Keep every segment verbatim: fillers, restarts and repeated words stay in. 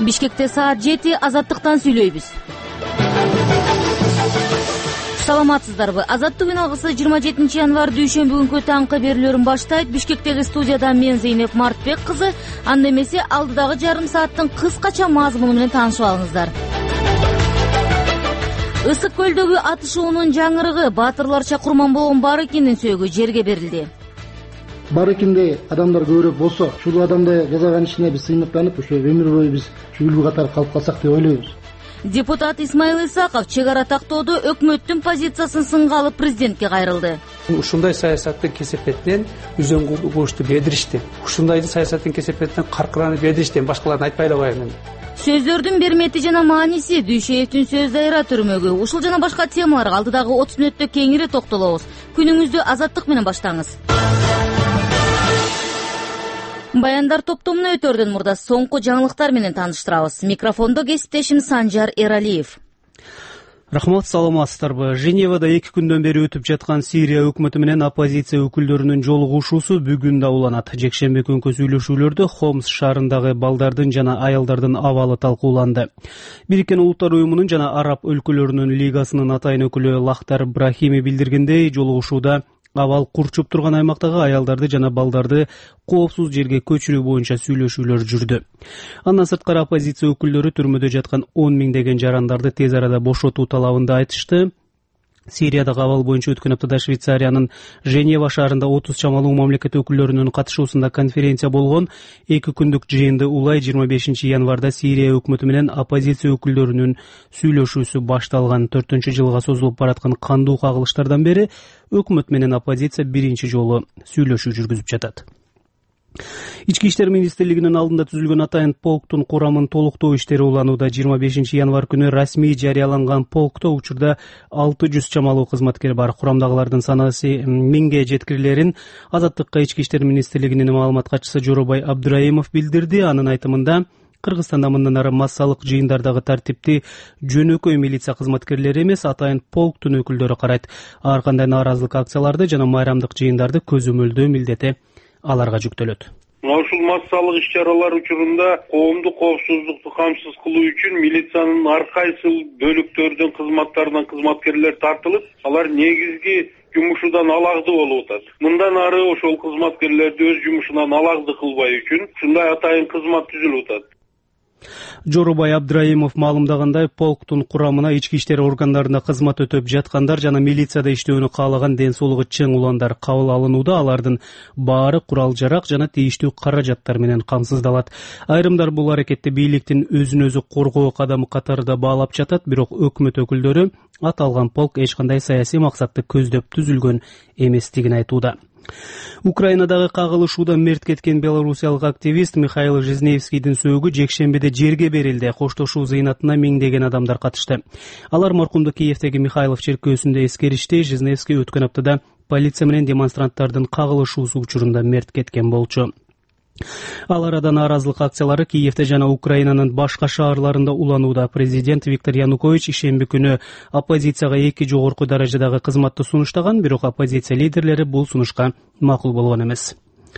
Бишкекте саат жети, Азаттыктан сүйлөйбүз. Саламатсыздарбы? Азаттык үн алгысы жыйырма жетинчи январ дүйшөмбү күнкү таңкы берүүлөрүн баштайт. Бишкектеги студиядан мен Зейнеп Мартбек кызы. Анда эмесе алдыдагы жарым сааттын кыскача мазмуну менен таанышып алыңыздар. Ысык көлдөгү атышуунун жаңырыгы, баатырларча курман болгон Барыкиндин сөөгү жерге берилди. Барыкинде адамдар көбүрөөк болсо, ушул адамды жасаган ишине биз сыймыктанып, ошо өмүр бою биз үлгү катары калып калсак деп ойлойбуз. Депутат Исмаил Исаков чек ара тактоодо өкмөттүн позициясын сынга алып президентке кайрылды. Ушундай саясаттын кесепетинен үзөң куушту бедиришти. Ушундай саясаттын кесепетинен каркыранып бедиришти, башкаларын айтпай эле коеюн. Сөздөрдүн бермети жана мааниси, Дүйшеевдин сөз дайра түрмөгү, ушул жана башка темаларга алдыдагы отуз мүнөттө кеңири токтолобуз. Күнүңүздү азаттык менен баштаңыз. Баяндар топтомуна өтөрдөн мурда соңку жаңылыктар менен тааныштырабыз. Микрофондо кесиптешим Санжар Эралиев. Рахмат, саламатсыздарбы? Женевада эки күндөн бери өтүп жаткан Сирия өкмөтү менен оппозиция өкүлдөрүнүн жолугушуусу бүгүн да уланат. Жекшемби күнкү сүйлөшүүлөрдө Хомс шаарындагы балдардын жана аялдардын абалы талкууланды. Бириккен Улуттар уюмунун жана Араб өлкөлөрүнүн лигасынын атайын өкүлү Лахтар Брахими билдиргендей, жолугушууда абал курчуп турган аймактагы аялдарды жана балдарды коопсуз жерге көчүрүү боюнча сүйлөшүүлөр жүрдү. Андан сырткары оппозиция өкүлдөрү түрмөдө жаткан он миңдеген жарандарды тез арада бошотуу талабында айтышты. Сириядагы абал боюнча өткөн аптада Швейцариянын Женева шаарында отуз чамалуу мамлекет өкүлдөрүнүн катышуусунда конференция болгон. Эки күндүк жыйынды улай жыйырма бешинчи январда Сирия өкмөтү менен оппозиция өкүлдөрүнүн сүйлөшүүсү башталган. Төртүнчү жылга созулуп бараткан кандуу кагылыштардан бери өкмөт менен оппозиция биринчи жолу сүйлөшүү жүргүзүп жатат. Ички иштер министрлигинин алдында түзүлгөн атайын полктун курамын толуктоо иштери уланууда. жыйырма бешинчи январ күнү расмий жарыяланган полкто учурда алты жүз чамалуу кызматкер бар. Курамдагылардын санасы миңге жеткирилерин Азаттыкка ички иштер министрлигинин маалымат катчысы Жоробай Абдраимов билдирди. Анын айтымында Кыргызстанда мындан ары массалык жыйындардагы тартипти жөнөкөй милиция кызматкерлери эмес, атайын полктун өкүлдөрү карайт. Ар кандай нааразылык акцияларды жана майрамдык жыйындарды көзөмөлдөө милдети аларга жүктөлөт. Ушул массалык иш-чаралар учурунда коомдук коопсуздукту камсыз кылуу үчүн милициянын ар кайсы бөлүктөрдүн кызматтарынан кызматкерлер тартылып, алар негизги жумушудан алагды болуп атат. Мындан ары ошол кызматкерлерди өз жумушунан алагды кылбай үчүн ушундай атайын кызмат түзүлүп атат. Жоробай Абдраимов маалымдагандай, полктун курамына ички иштер органдарында кызмат өтөп жаткандар жана милицияда иштөөнү каалаган ден соолугу чың уландар кабыл алынууда. Алардын баары курал-жарак жана тийиштүү каражаттар менен камсыздалат. Айрымдар бул аракетти бийликтин өзүн өзү коргоо кадамы катарында баалап жатат, бирок өкмөт өкүлдөрү аталган полк эч кандай саясий максатты көздөп түзүлгөн эместигин айтууда. Украинадагы кагылышууда мерт кеткен белорусиялык активист Михаил Жизневскийдин сөөгү жекшембиде жерге берилди. Коштошуу зыйнатына миңдеген адамдар катышты. Алар маркумду Киевдеги Михайлов черкөөсүндө эскеришти. Жизневский өткөн аптада полиция менен демонстранттардын кагылышуусу учурунда мерт кеткен болчу. Ал арада нааразылык акциялары Киевде жана Украинанын башка шаарларында уланууда. Президент Виктор Янукович ишемби күнү оппозицияга эки жогорку даражадагы кызматты сунуштаган, бирок оппозиция лидерлери бул сунушка макул болгон эмес.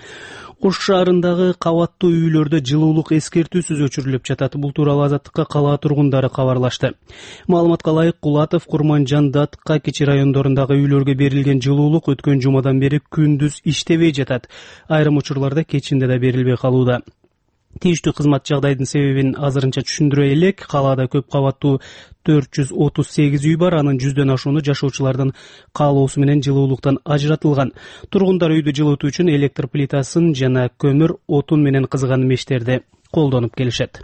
Ош шаарындагы кабаттуу үйлөрдө жылуулук эскертүүсүз өчүрүлүп жатат. Бул тууралуу Азаттыкка кала тургундары кабарлашты. Маалыматка ылайык, Кулатов, Курманжан, Датка, Кичи райондорундагы үйлөргө берилген жылуулук өткөн жумадан бери күндүз иштебей жатат. Айрым учурларда кечинде да берилбей калууда. Тийиштүү кызмат жагдайдын себебин азырынча түшүндүрө элек. Калаада көп кабаттуу төрт жүз отуз сегиз үй бар. Анын жүздөн ашууну жашоочулардын каалоосу менен жылуулуктан ажыратылган. Тургундар үйдү жылытуу үчүн электр плитасын жана көмүр, отун менен кызган мештерди колдонуп келишет.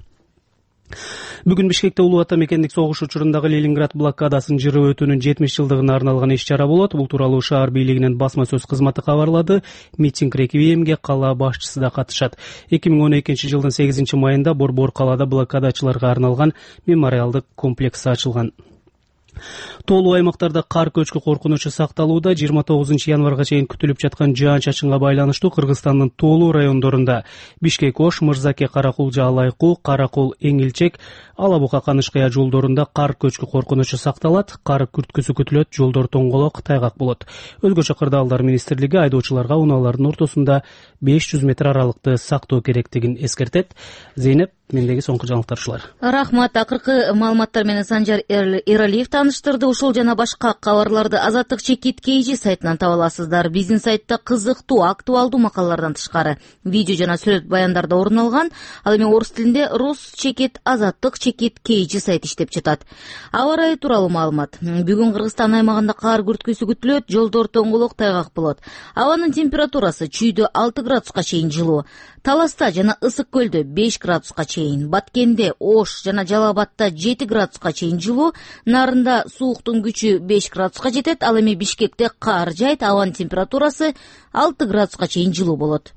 Бүгүн Бишкекте Улуу Ата мекендик согуш учурундагы Ленинград блокадасын жырып өтүүнүн жетимиш жылдыгына арналган иш-чара болот. Бул тууралуу шаар бийлигинин басма сөз кызматы кабарлады. Митинг реквиемге кала башчысы да катышат. эки миң он экинчи жылдын сегизинчи майында Борбор калаада блокадачыларга арналган мемориалдык комплекс ачылган. Тоолуу аймактарда кар көчкү коркунучу сакталууда. жыйырма тогузунчу январга чейин күтүлүп жаткан жаан-чачынга байланыштуу Кыргызстандын тоолуу райондорунда Бишкек Ош, Мырзаке, Каракулжа, Алайкуу, Каракул, Эңилчек, Ала Бука, Канышкая жолдорунда кар көчкү коркунучу сакталат. Кар күрткүсү күтүлөт, жолдор тоңголок, тайгак болот. Өзгөчө Кырдаалдар министрлиги айдоочуларга унаалардын ортосунда беш жүз метр аралыкты сактоо керектигин эскертет. Зейнеп, мендеги соңку жаңылыктар ушулар. Рахмат. Акыркы маалыматтар менен Санжар Эралиев тааныштырды. Ушул жана башка кабарларды Азаттык чекит кейжи сайтынан таба аласыздар. Биздин сайтта кызыктуу, актуалдуу макалалардан тышкары видео жана сүрөт баяндарда орун алган. Ал эми орус тилинде Рус чекит Азаттык чекит кейжи сайты иштеп жатат. Аба ырайы тууралуу маалымат. Бүгүн Кыргызстан аймагында кар күрткүсү күтүлөт, жолдор тоңголок, тайгак болот. Абанын температурасы чүйдө алты градуска чейин жылуу. Таласта жана Ысык көлдө беш градуска чейин, Баткенде, Ош жана Жалал Абадта жети градуска чейин жылуу, Нарында сууктун күчү беш градуска жетет. Ал эми Бишкекте кар жайт, абанын температурасы алты градуска чейин жылуу болот.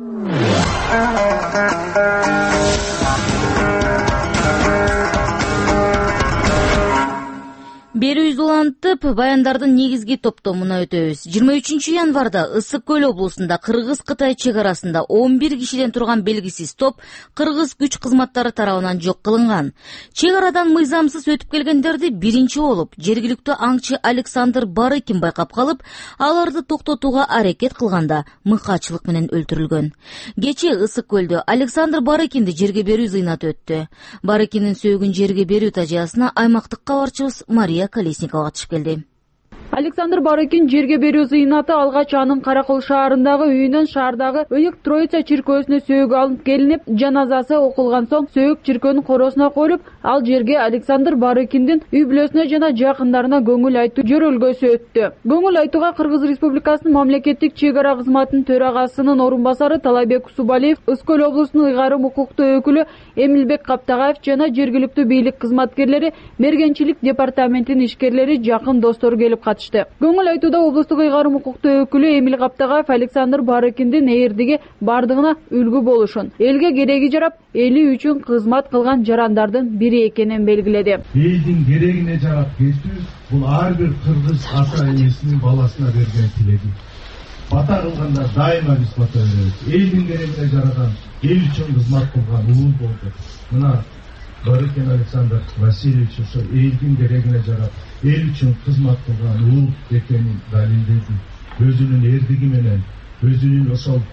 Берүүбүз улантып, баяндардын негизги топтомуна өтөбүз. жыйырма үчүнчү январда Ысык көл облусунда Кыргыз-Кытай чек арасында он бир кишиден турган белгисиз топ кыргыз күч кызматтары тарабынан жок кылынган. Чек арадан мыйзамсыз өтүп келгендерди биринчи болуп жергиликтүү аңчы Александр Барыкин байкап калып, аларды токтотууга аракет кылганда мыкаачылык менен өлтүрүлгөн. Кечээ Ысык көлдө Александр Барыкинди жерге берүү зыйнаты өттү. Барыкиндин сөөгүн жерге берүү тажыясына аймактык кабарчыбыз Мария Колесникова катышып келди. Александр Барыкин жерге берүү зыйнаты алгач анын Каракул шаарындагы үйүнөн шаардагы Ыйык Троица чиркөөсүнө сөөгү алынып келинип, жаназасы окулган соң сөөгү чиркөөнүн коросуна коюлуп, ал жерге Александр Барыкиндин үй бүлөсүнө жана жакындарына көңүл айтуу жөрөлгөсү өттү. Көңүл айтууга Кыргыз Республикасынын мамлекеттик чек ара кызматынын төрагасынын орун басары Талайбек Усубалиев, Ысык көл облусунун ыйгарым укуктуу өкүлү Эмилбек Каптагаев жана жергиликтүү бийлик кызматкерлери, мергенчилик департаментинин ишкерлери, жакын достору келип катышты. Көңүл айтууда облустук ыйгарым укуктуу өкүлү Эмил Каптагаев Александр Барыкиндин ээрдиги бардыгына үлгү болушун, элге кереги жарап, эли үчүн кызмат кылган жарандардын бири экенин белгиледи. Элдин керегине жарап кетүү бул ар бир кыргыз ата энесинин баласына берген тилеги. Бата кылганда дайыма биз бата беребиз. Элдин керегине жараган, эл үчүн кызмат кылган уул болду. Мына Барыкин Александр Васильевич ошо элдин керегине жарап, эл үчүн кызмат кылган уул экенин далилдеди. Өзүнүн эрдиги менен, өзүнүн ошол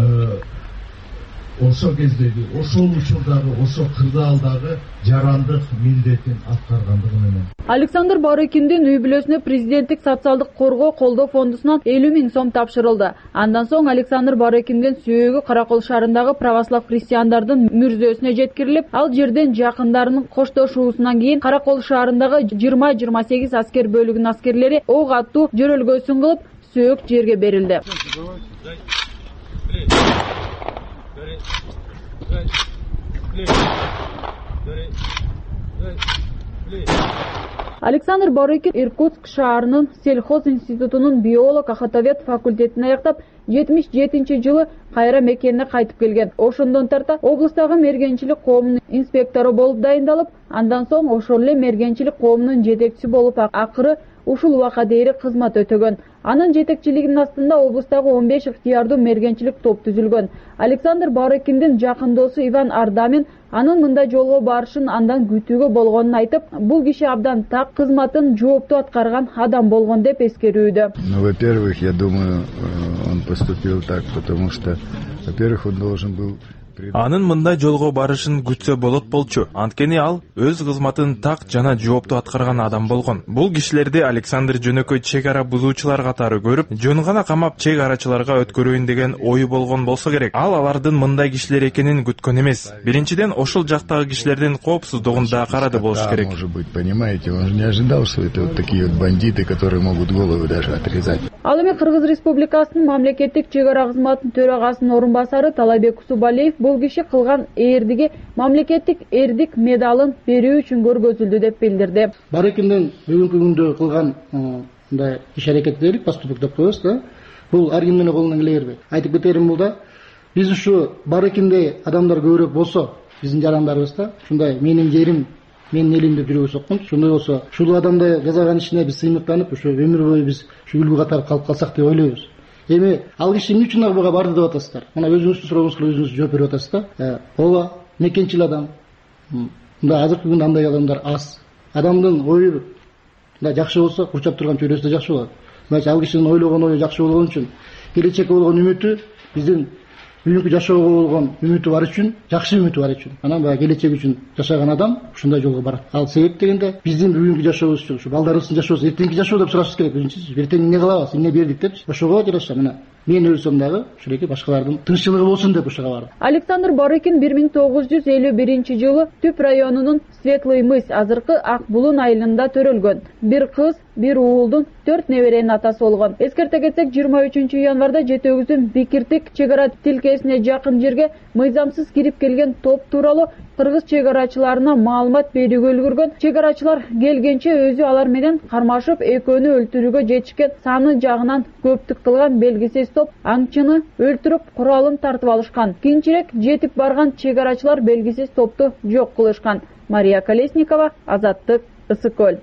ошол кездеги, ошол учурдагы, ошол кырдаалдагы жарандык милдетин аткаргандыгы менен. Александр Барыкиндин үй бүлөсүнө президенттик социалдык коргоо колдоо фондусунан элүү миң сом тапшырылды. Андан соң Александр Барыкиндин сөөгү Каракул шаарындагы православ христиандардын мүрзөсүнө жеткирилип, ал жерден жакындарынын коштошуусунан кийин Каракул шаарындагы жыйырма жыйырма сегиз аскер бөлүгүнүн аскерлери ок аттуу жөрөлгөсүн кылып, сөөк жерге берилди. Александр Барыкин Иркутск шаарынын сельхоз институтунун биолог ахатовед факультетин аяктап, жетимиш жетинчи жылы кайра мекенине кайтып келген. Ошондон тарта облустагы мергенчилик коомунун инспектору болуп дайындалып, андан соң ошол эле мергенчилик коомунун жетекчиси болуп акыры ушул убакка дейин кызмат өтөгөн. Анын жетекчилигинин астында облустагы он беш ыктыярдуу мергенчилик топ түзүлгөн. Александр Барыкиндин жакын досу Иван Ардамин анын мындай жолго барышын андан күтүүгө болгонун айтып, бул киши абдан так кызматын жооптуу аткарган адам болгон деп эскерүүдө. Ну, во-первых, я думаю, он поступил так, потому что, во-первых, он должен был Анын мындай жолго барышын күтсө болот болчу. Анткени ал өз кызматын так жана жооптуу аткарган адам болгон. Бул кишилерди Александр жөнөкөй чек ара бузуучулар катары көрүп, жөн гана камап чек арачыларга өткөрөйүн деген ою болгон болсо керек. Ал алардын мындай кишилер экенин күткөн эмес. Биринчиден, ошол жактагы кишилердин коопсуздугун да карады болуш керек. Может быть, понимаете, он же не ожидал, что это вот такие вот бандиты, которые могут голову даже отрезать. Ал эми Кыргыз Республикасынын мамлекеттик чек ара кызматынын төрагасынын орун басары Талайбек Усубалиев бул киши кылган эрдиги мамлекеттик эрдик медалын берүү үчүн көргөзүлдү деп билдирди. Барыкиндин бүгүнкү күндө кылган мындай иш аракет дейlik, поступок деп коебуз да. Бул ар кимдин колунан келе бербейт. Айтып кетерим бул да, биз ушу Барыкиндей адамдар көбүрөөк болсо, биздин жарандарыбыз да, ушундай менин жерим менин элимде жүрөгү соккун. Ошондой болсо ушул адамды жасаган ишине биз сыймыктанып, ошо өмүр бою биз ушу үлгү катары калып калсак деп ойлойбуз. Эми ал киши эмне үчүн буга барды деп атасыздар? Мына өзүңүздүн сурооңузга өзүңүз жооп берип атасыз да. Ооба, мекенчил адам. Мында азыркы күндө андай адамдар аз. Адамдын ою да жакшы болсо, курчап турган чөйрөсү да жакшы болот. Значит, ал кишинин ойлогон ою жакшы болгон үчүн, келечекке болгон үмүтү, биздин бүгүнкү жашоого болгон үмүтү бар үчүн, жакшы үмүтү бар үчүн, анан баягы келечек үчүн жашаган адам ушундай жолго барат. Ал себеп дегенде биздин бүгүнкү жашообуз үчүн, ушу балдарыбыздын жашоосу, эртеңки жашоо деп сурашыбыз керек өзүнчү. Эртең эмне кылабыз, эмне бердик депчи. Ошого жараша мына мен өлсөм дагы ушулеки башкалардын тынччылыгы болсун деп ушуга бардым. Александр Барыкин бир миң тогуз жүз элүү биринчи жылы Түп районунун Светлый мыс, азыркы Ак Булун айылында төрөлгөн. Бир кыз, бир уулдун төрт неберенин атасы болгон. Эскерте кетсек, жыйырма үчүнчү январда Жети-Өгүздүн Бикиртик чек ара тилкесине жакын жерге мыйзамсыз кирип келген топ тууралуу кыргыз чек арачыларына маалымат берүүгө үлгүргөн. Чек арачылар келгенче өзү алар менен кармашып, экөөнү өлтүрүүгө жетишкен. Саны жагынан көптүк кылган белгисиз топ аңчыны өлтүрүп, куралын тартып алышкан. Кийинчерээк жетип барган чек арачылар белгисиз топту жок кылышкан. Мария Колесникова, Азаттык, Ысык көл.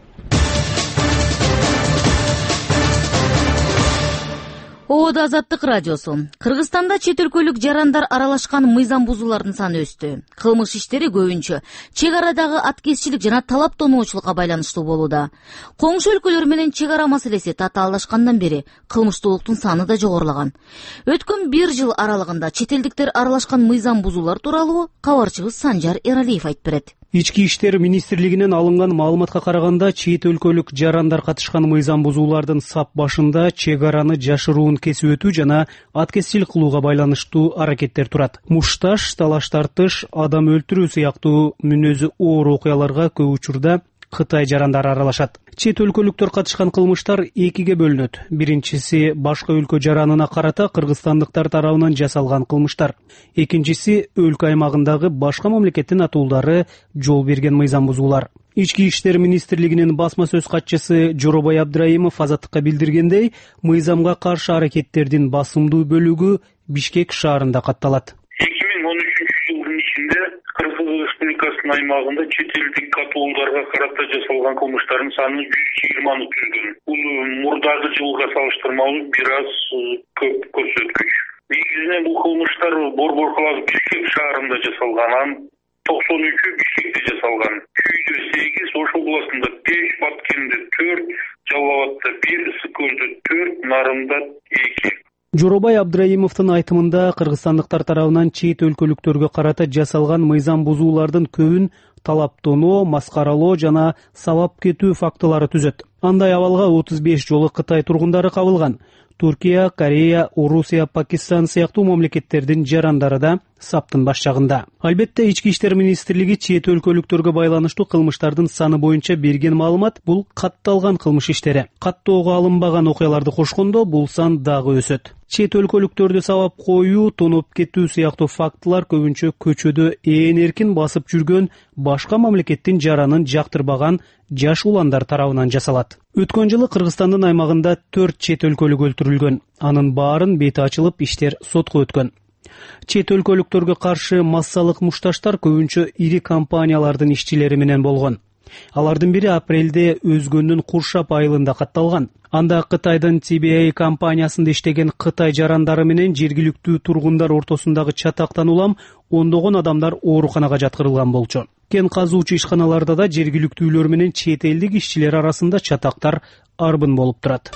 Оодо Азаттык радиосу. Кыргызстанда чет өлкөлүк жарандар аралашкан мыйзам бузуулардын саны өстү. Кылмыш иштери көбүнчө чек арадагы аткезчилик жана талап тоноочулукка байланыштуу болууда. Коңшу өлкөлөр менен чек ара маселеси татаалдашкандан бери кылмыштуулуктун саны да жогорулаган. Өткөн бир жыл аралыгында чет элдиктер аралашкан мыйзам бузуулар тууралуу кабарчыбыз Санжар Эралиев айтып берет. Ички иштер министрлигинен алынган маалыматка караганда, чет өлкөлүк жарандар катышкан мыйзам бузуулардын сап башында чек араны жашыруун кесип өтүү жана аткезчилик кылууга байланыштуу аракеттер турат. Мушташ, талаш тартыш, адам өлтүрүү сыяктуу мүнөзү оор окуяларга көп учурда Кытай жарандары аралашат. Чет өлкөлүктөр катышкан кылмыштар экиге бөлүнөт. Биринчиси башка өлкө жаранына карата кыргызстандыктар тарабынан жасалган кылмыштар. Экинчиси өлкө аймагындагы башка мамлекеттин атуулдары жол берген мыйзам бузуулар. Ички иштер министрлигинин басма сөз катчысы Жоробай Абдраимов Азаттыкка билдиргендей, мыйзамга каршы аракеттердин басымдуу бөлүгү Бишкек шаарында катталат. эки миң он үчүнчү жылдын ичинде Кыргыз Республикасынын аймагында чет элдик атуулдарга карата жасалган кылмыштардын саны жүз жыйырманы түзгөн. Бул мурдагы жылга салыштырмалуу бир аз көп көрсөткүч. Негизинен бул кылмыштар Борбор каласы Бишкек шаарында жасалган, анан токсон үчү Бишкекте жасалган. Күйдө сегиз, Ош областында беш, Баткенде төрт, Жалал Абадта бир, Ысык көлдө төрт, Нарында эки. Жоробай Абдраимовдун айтымында кыргызстандыктар тарабынан чет өлкөлүктөргө карата жасалган мыйзам бузуулардын көбүн талаптоноо, маскаралоо жана сабап кетүү фактылары түзөт. Андай абалга отуз беш жолу Кытай тургундары кабылган. Туркия, Корея, Орусия, Пакистан сыяктуу мамлекеттердин жарандары да саптын баш жагында. Албетте, ички иштер министрлиги чет өлкөлүктөргө байланыштуу кылмыштардын саны боюнча берген маалымат бул катталган кылмыш иштери. Каттоого алынбаган окуяларды кошкондо бул сан дагы өсөт. Чет өлкөлүктөрдү сабап коюу, тоноп кетүү сыяктуу фактылар көбүнчө көчөдө ээн эркин басып жүргөн башка мамлекеттин жаранын жактырбаган жаш уландар тарабынан жасалат. Өткөн жылы Кыргызстандын аймагында төрт чет өлкөлүк өлтүрүлгөн. Анын баарын бети ачылып, иштер сотко өткөн. Чет өлкөлүктөргө каршы массалык мушташтар көбүнчө ири компаниялардын ишчилери менен болгон. Алардын бири апрелде Өзгөндүн Куршап айылында катталган. Анда Кытайдын Ти Би Эй компаниясында иштеген Кытай жарандары менен жергиликтүү тургундар ортосундагы чатактан улам ондогон адамдар ооруканага жаткырылган болчу. Кен казуучу ишканаларда да жергиликтүүлөр менен чет элдик ишчилер арасында чатактар арбын болуп турат.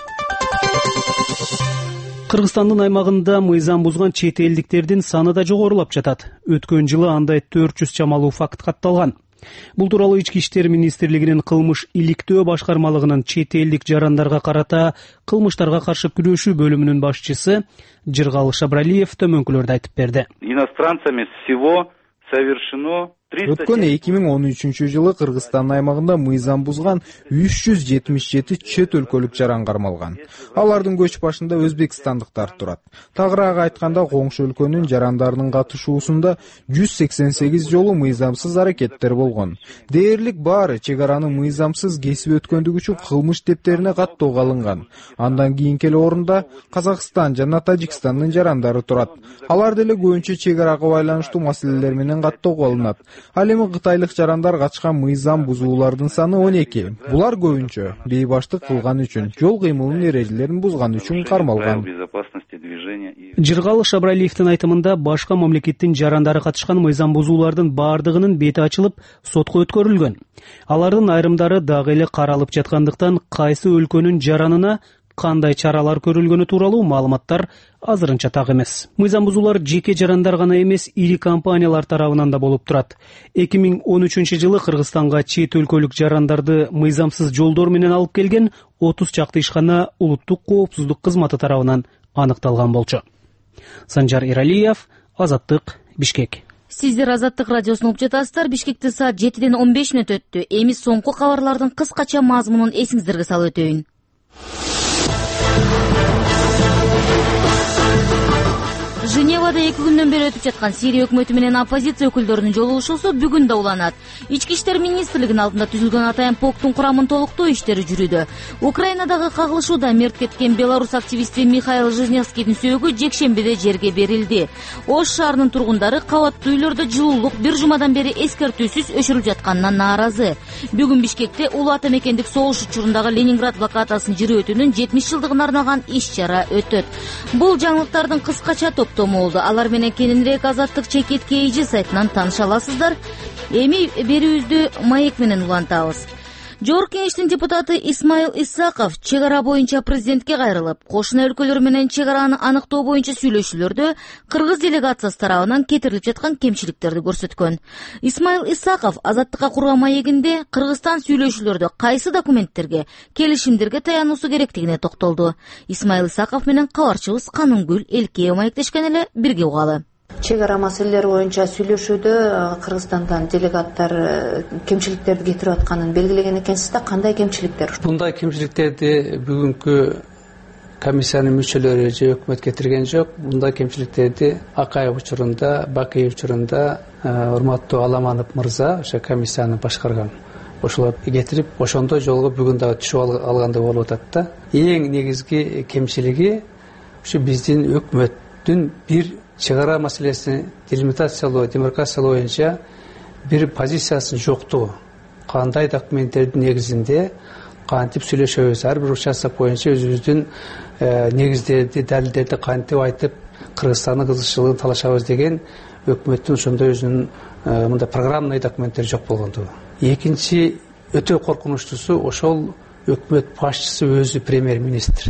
Кыргызстандын аймагында мыйзам бузган чет элдиктердин саны да жогорулап жатат. Өткөн жылы андай төрт жүз чамалуу факт катталган. Бул тууралуу Ички иштер министрлигинин кылмыш иликтөө башкармалыгынын чет элдик жарандарга карата кылмыштарга каршы күрөшүү бөлүмүнүн башчысы Жыргалы Шабралиев төмөнкүлөрдү айтып берди. Иностранцами всего совершено Өткөн эки миң он үчүнчү жылы Кыргызстан аймагында мыйзам бузган үч жүз жетимиш жети чет өлкөлүк жаран кармалган. Алардын көч башында өзбекстандыктар турат. Тагыраак айтканда, коңшу өлкөнүн жарандарынын катышуусунда жүз сексен сегиз жолу мыйзамсыз аракеттер болгон. Дээрлик баары чек араны мыйзамсыз кесип өткөндүгү үчүн кылмыш дептерине каттоого алынган. Андан кийинки орунда Казакстан жана Тажикстандын жарандары турат. Алар деле көбүнчө чек арага байланыштуу маселелер менен каттоого алынат. Ал эми кытайлык жарандар качкан мыйзам бузуулардын саны он эки. Булар көбүнчө бейбаштык кылган үчүн, жол кыймылынын эрежелерин бузган үчүн кармалган. Жыргалы Шабралиевдин айтымында башка мамлекеттин жарандары катышкан мыйзам бузуулардын бардыгынын бети ачылып, сотко өткөрүлгөн. Алардын айрымдары дагы эле каралып жаткандыктан кайсы өлкөнүн жаранына кандай чаралар көрүлгөнү тууралуу маалыматтар азырынча так эмес. Мыйзам бузуулар жеке жарандар гана эмес, ири компаниялар тарабынан да болуп турат. эки миң он үчүнчү жылы Кыргызстанга чет өлкөлүк жарандарды мыйзамсыз жолдор менен алып келген отуз чакты ишкана улуттук коопсуздук кызматы тарабынан аныкталган болчу. Санжар Иралиев, Азаттык, Бишкек. Сиздер Азаттык радиосун угуп жатасыздар. Бишкекте саат жетиден он беш мүнөт өттү. Эми соңку кабарлардын кыскача мазмунун эсиңиздерге салып өтөйүн. Женевада эки күндөн бери өтүп жаткан Сирия өкмөтү менен оппозиция өкүлдөрүнүн жолугушуусу бүгүн да уланат. Ички иштер министрлигинин алдында түзүлгөн атайын полктун курамын толуктоо иштери жүрүүдө. Украинадагы кагылышууда мерт кеткен белорус активисти Михаил Жизневскийдин сөөгү жекшембиде жерге берилди. Ош шаарынын тургундары кабаттуу үйлөрдө жылуулук бир жумадан бери эскертүүсүз өчүрүлүп жатканына нааразы. Бүгүн Бишкекте улуу ата мекендик согуш учурундагы Ленинград блокадасын жирөөтүүнүн жетимиш жылдыгына арналган иш-чара өтөт. Бул жаңылыктардын кыскача топтому болду. Алар менен кененирээк Азаттык чекит кейжи сайтынан тааныша аласыздар. Эми берүүбүздү маек менен улантабыз. Жогорку кеңештин депутаты Исмаил Исаков чек ара боюнча президентке кайрылып, кошуна өлкөлөр менен чек араны аныктоо боюнча сүйлөшүүлөрдө кыргыз делегациясы тарабынан кетирилип жаткан кемчиликтерди көрсөткөн. Исмаил Исаков Азаттыкка курган маегинде Кыргызстан сүйлөшүүлөрдө кайсы документтерге, келишимдерге таянуусу керектигине токтолду. Исмаил Исаков менен кабарчыбыз Канунгүл Элкеева маектешкен эле, бирге угалы. Чек ара маселелери боюнча сүйлөшүүдө Кыргызстандан делегаттар кемчиликтерди кетирип атканын белгилеген экенсиз да, кандай кемчиликтер? Мындай кемчиликтерди бүгүнкү комиссиянын мүчөлөрү же өкмөт кетирген жок. Мындай кемчиликтерди Акаев учурунда, Бакиев учурунда урматтуу Аламанов мырза ошо комиссияны башкарган. Ошолор кетирип, ошондой жолго бүгүн дагы түшүп алгандай болуп атат да. Эң негизги кемчилиги ушу биздин өкмөттүн бир чек ара маселесин делимитациялоо, демаркациялоо боюнча бир позициясынын жоктугу. Кандай документтердин негизинде кантип сүйлөшөбүз, ар бир участок боюнча өзүбүздүн негиздерди, далилдерди кантип айтып Кыргызстандын кызыкчылыгын талашабыз деген өкмөттүн ошондой өзүнүн мындай программный документтери жок болгондугу. Экинчи өтө коркунучтуусу ошол өкмөт башчысы өзү премьер-министр.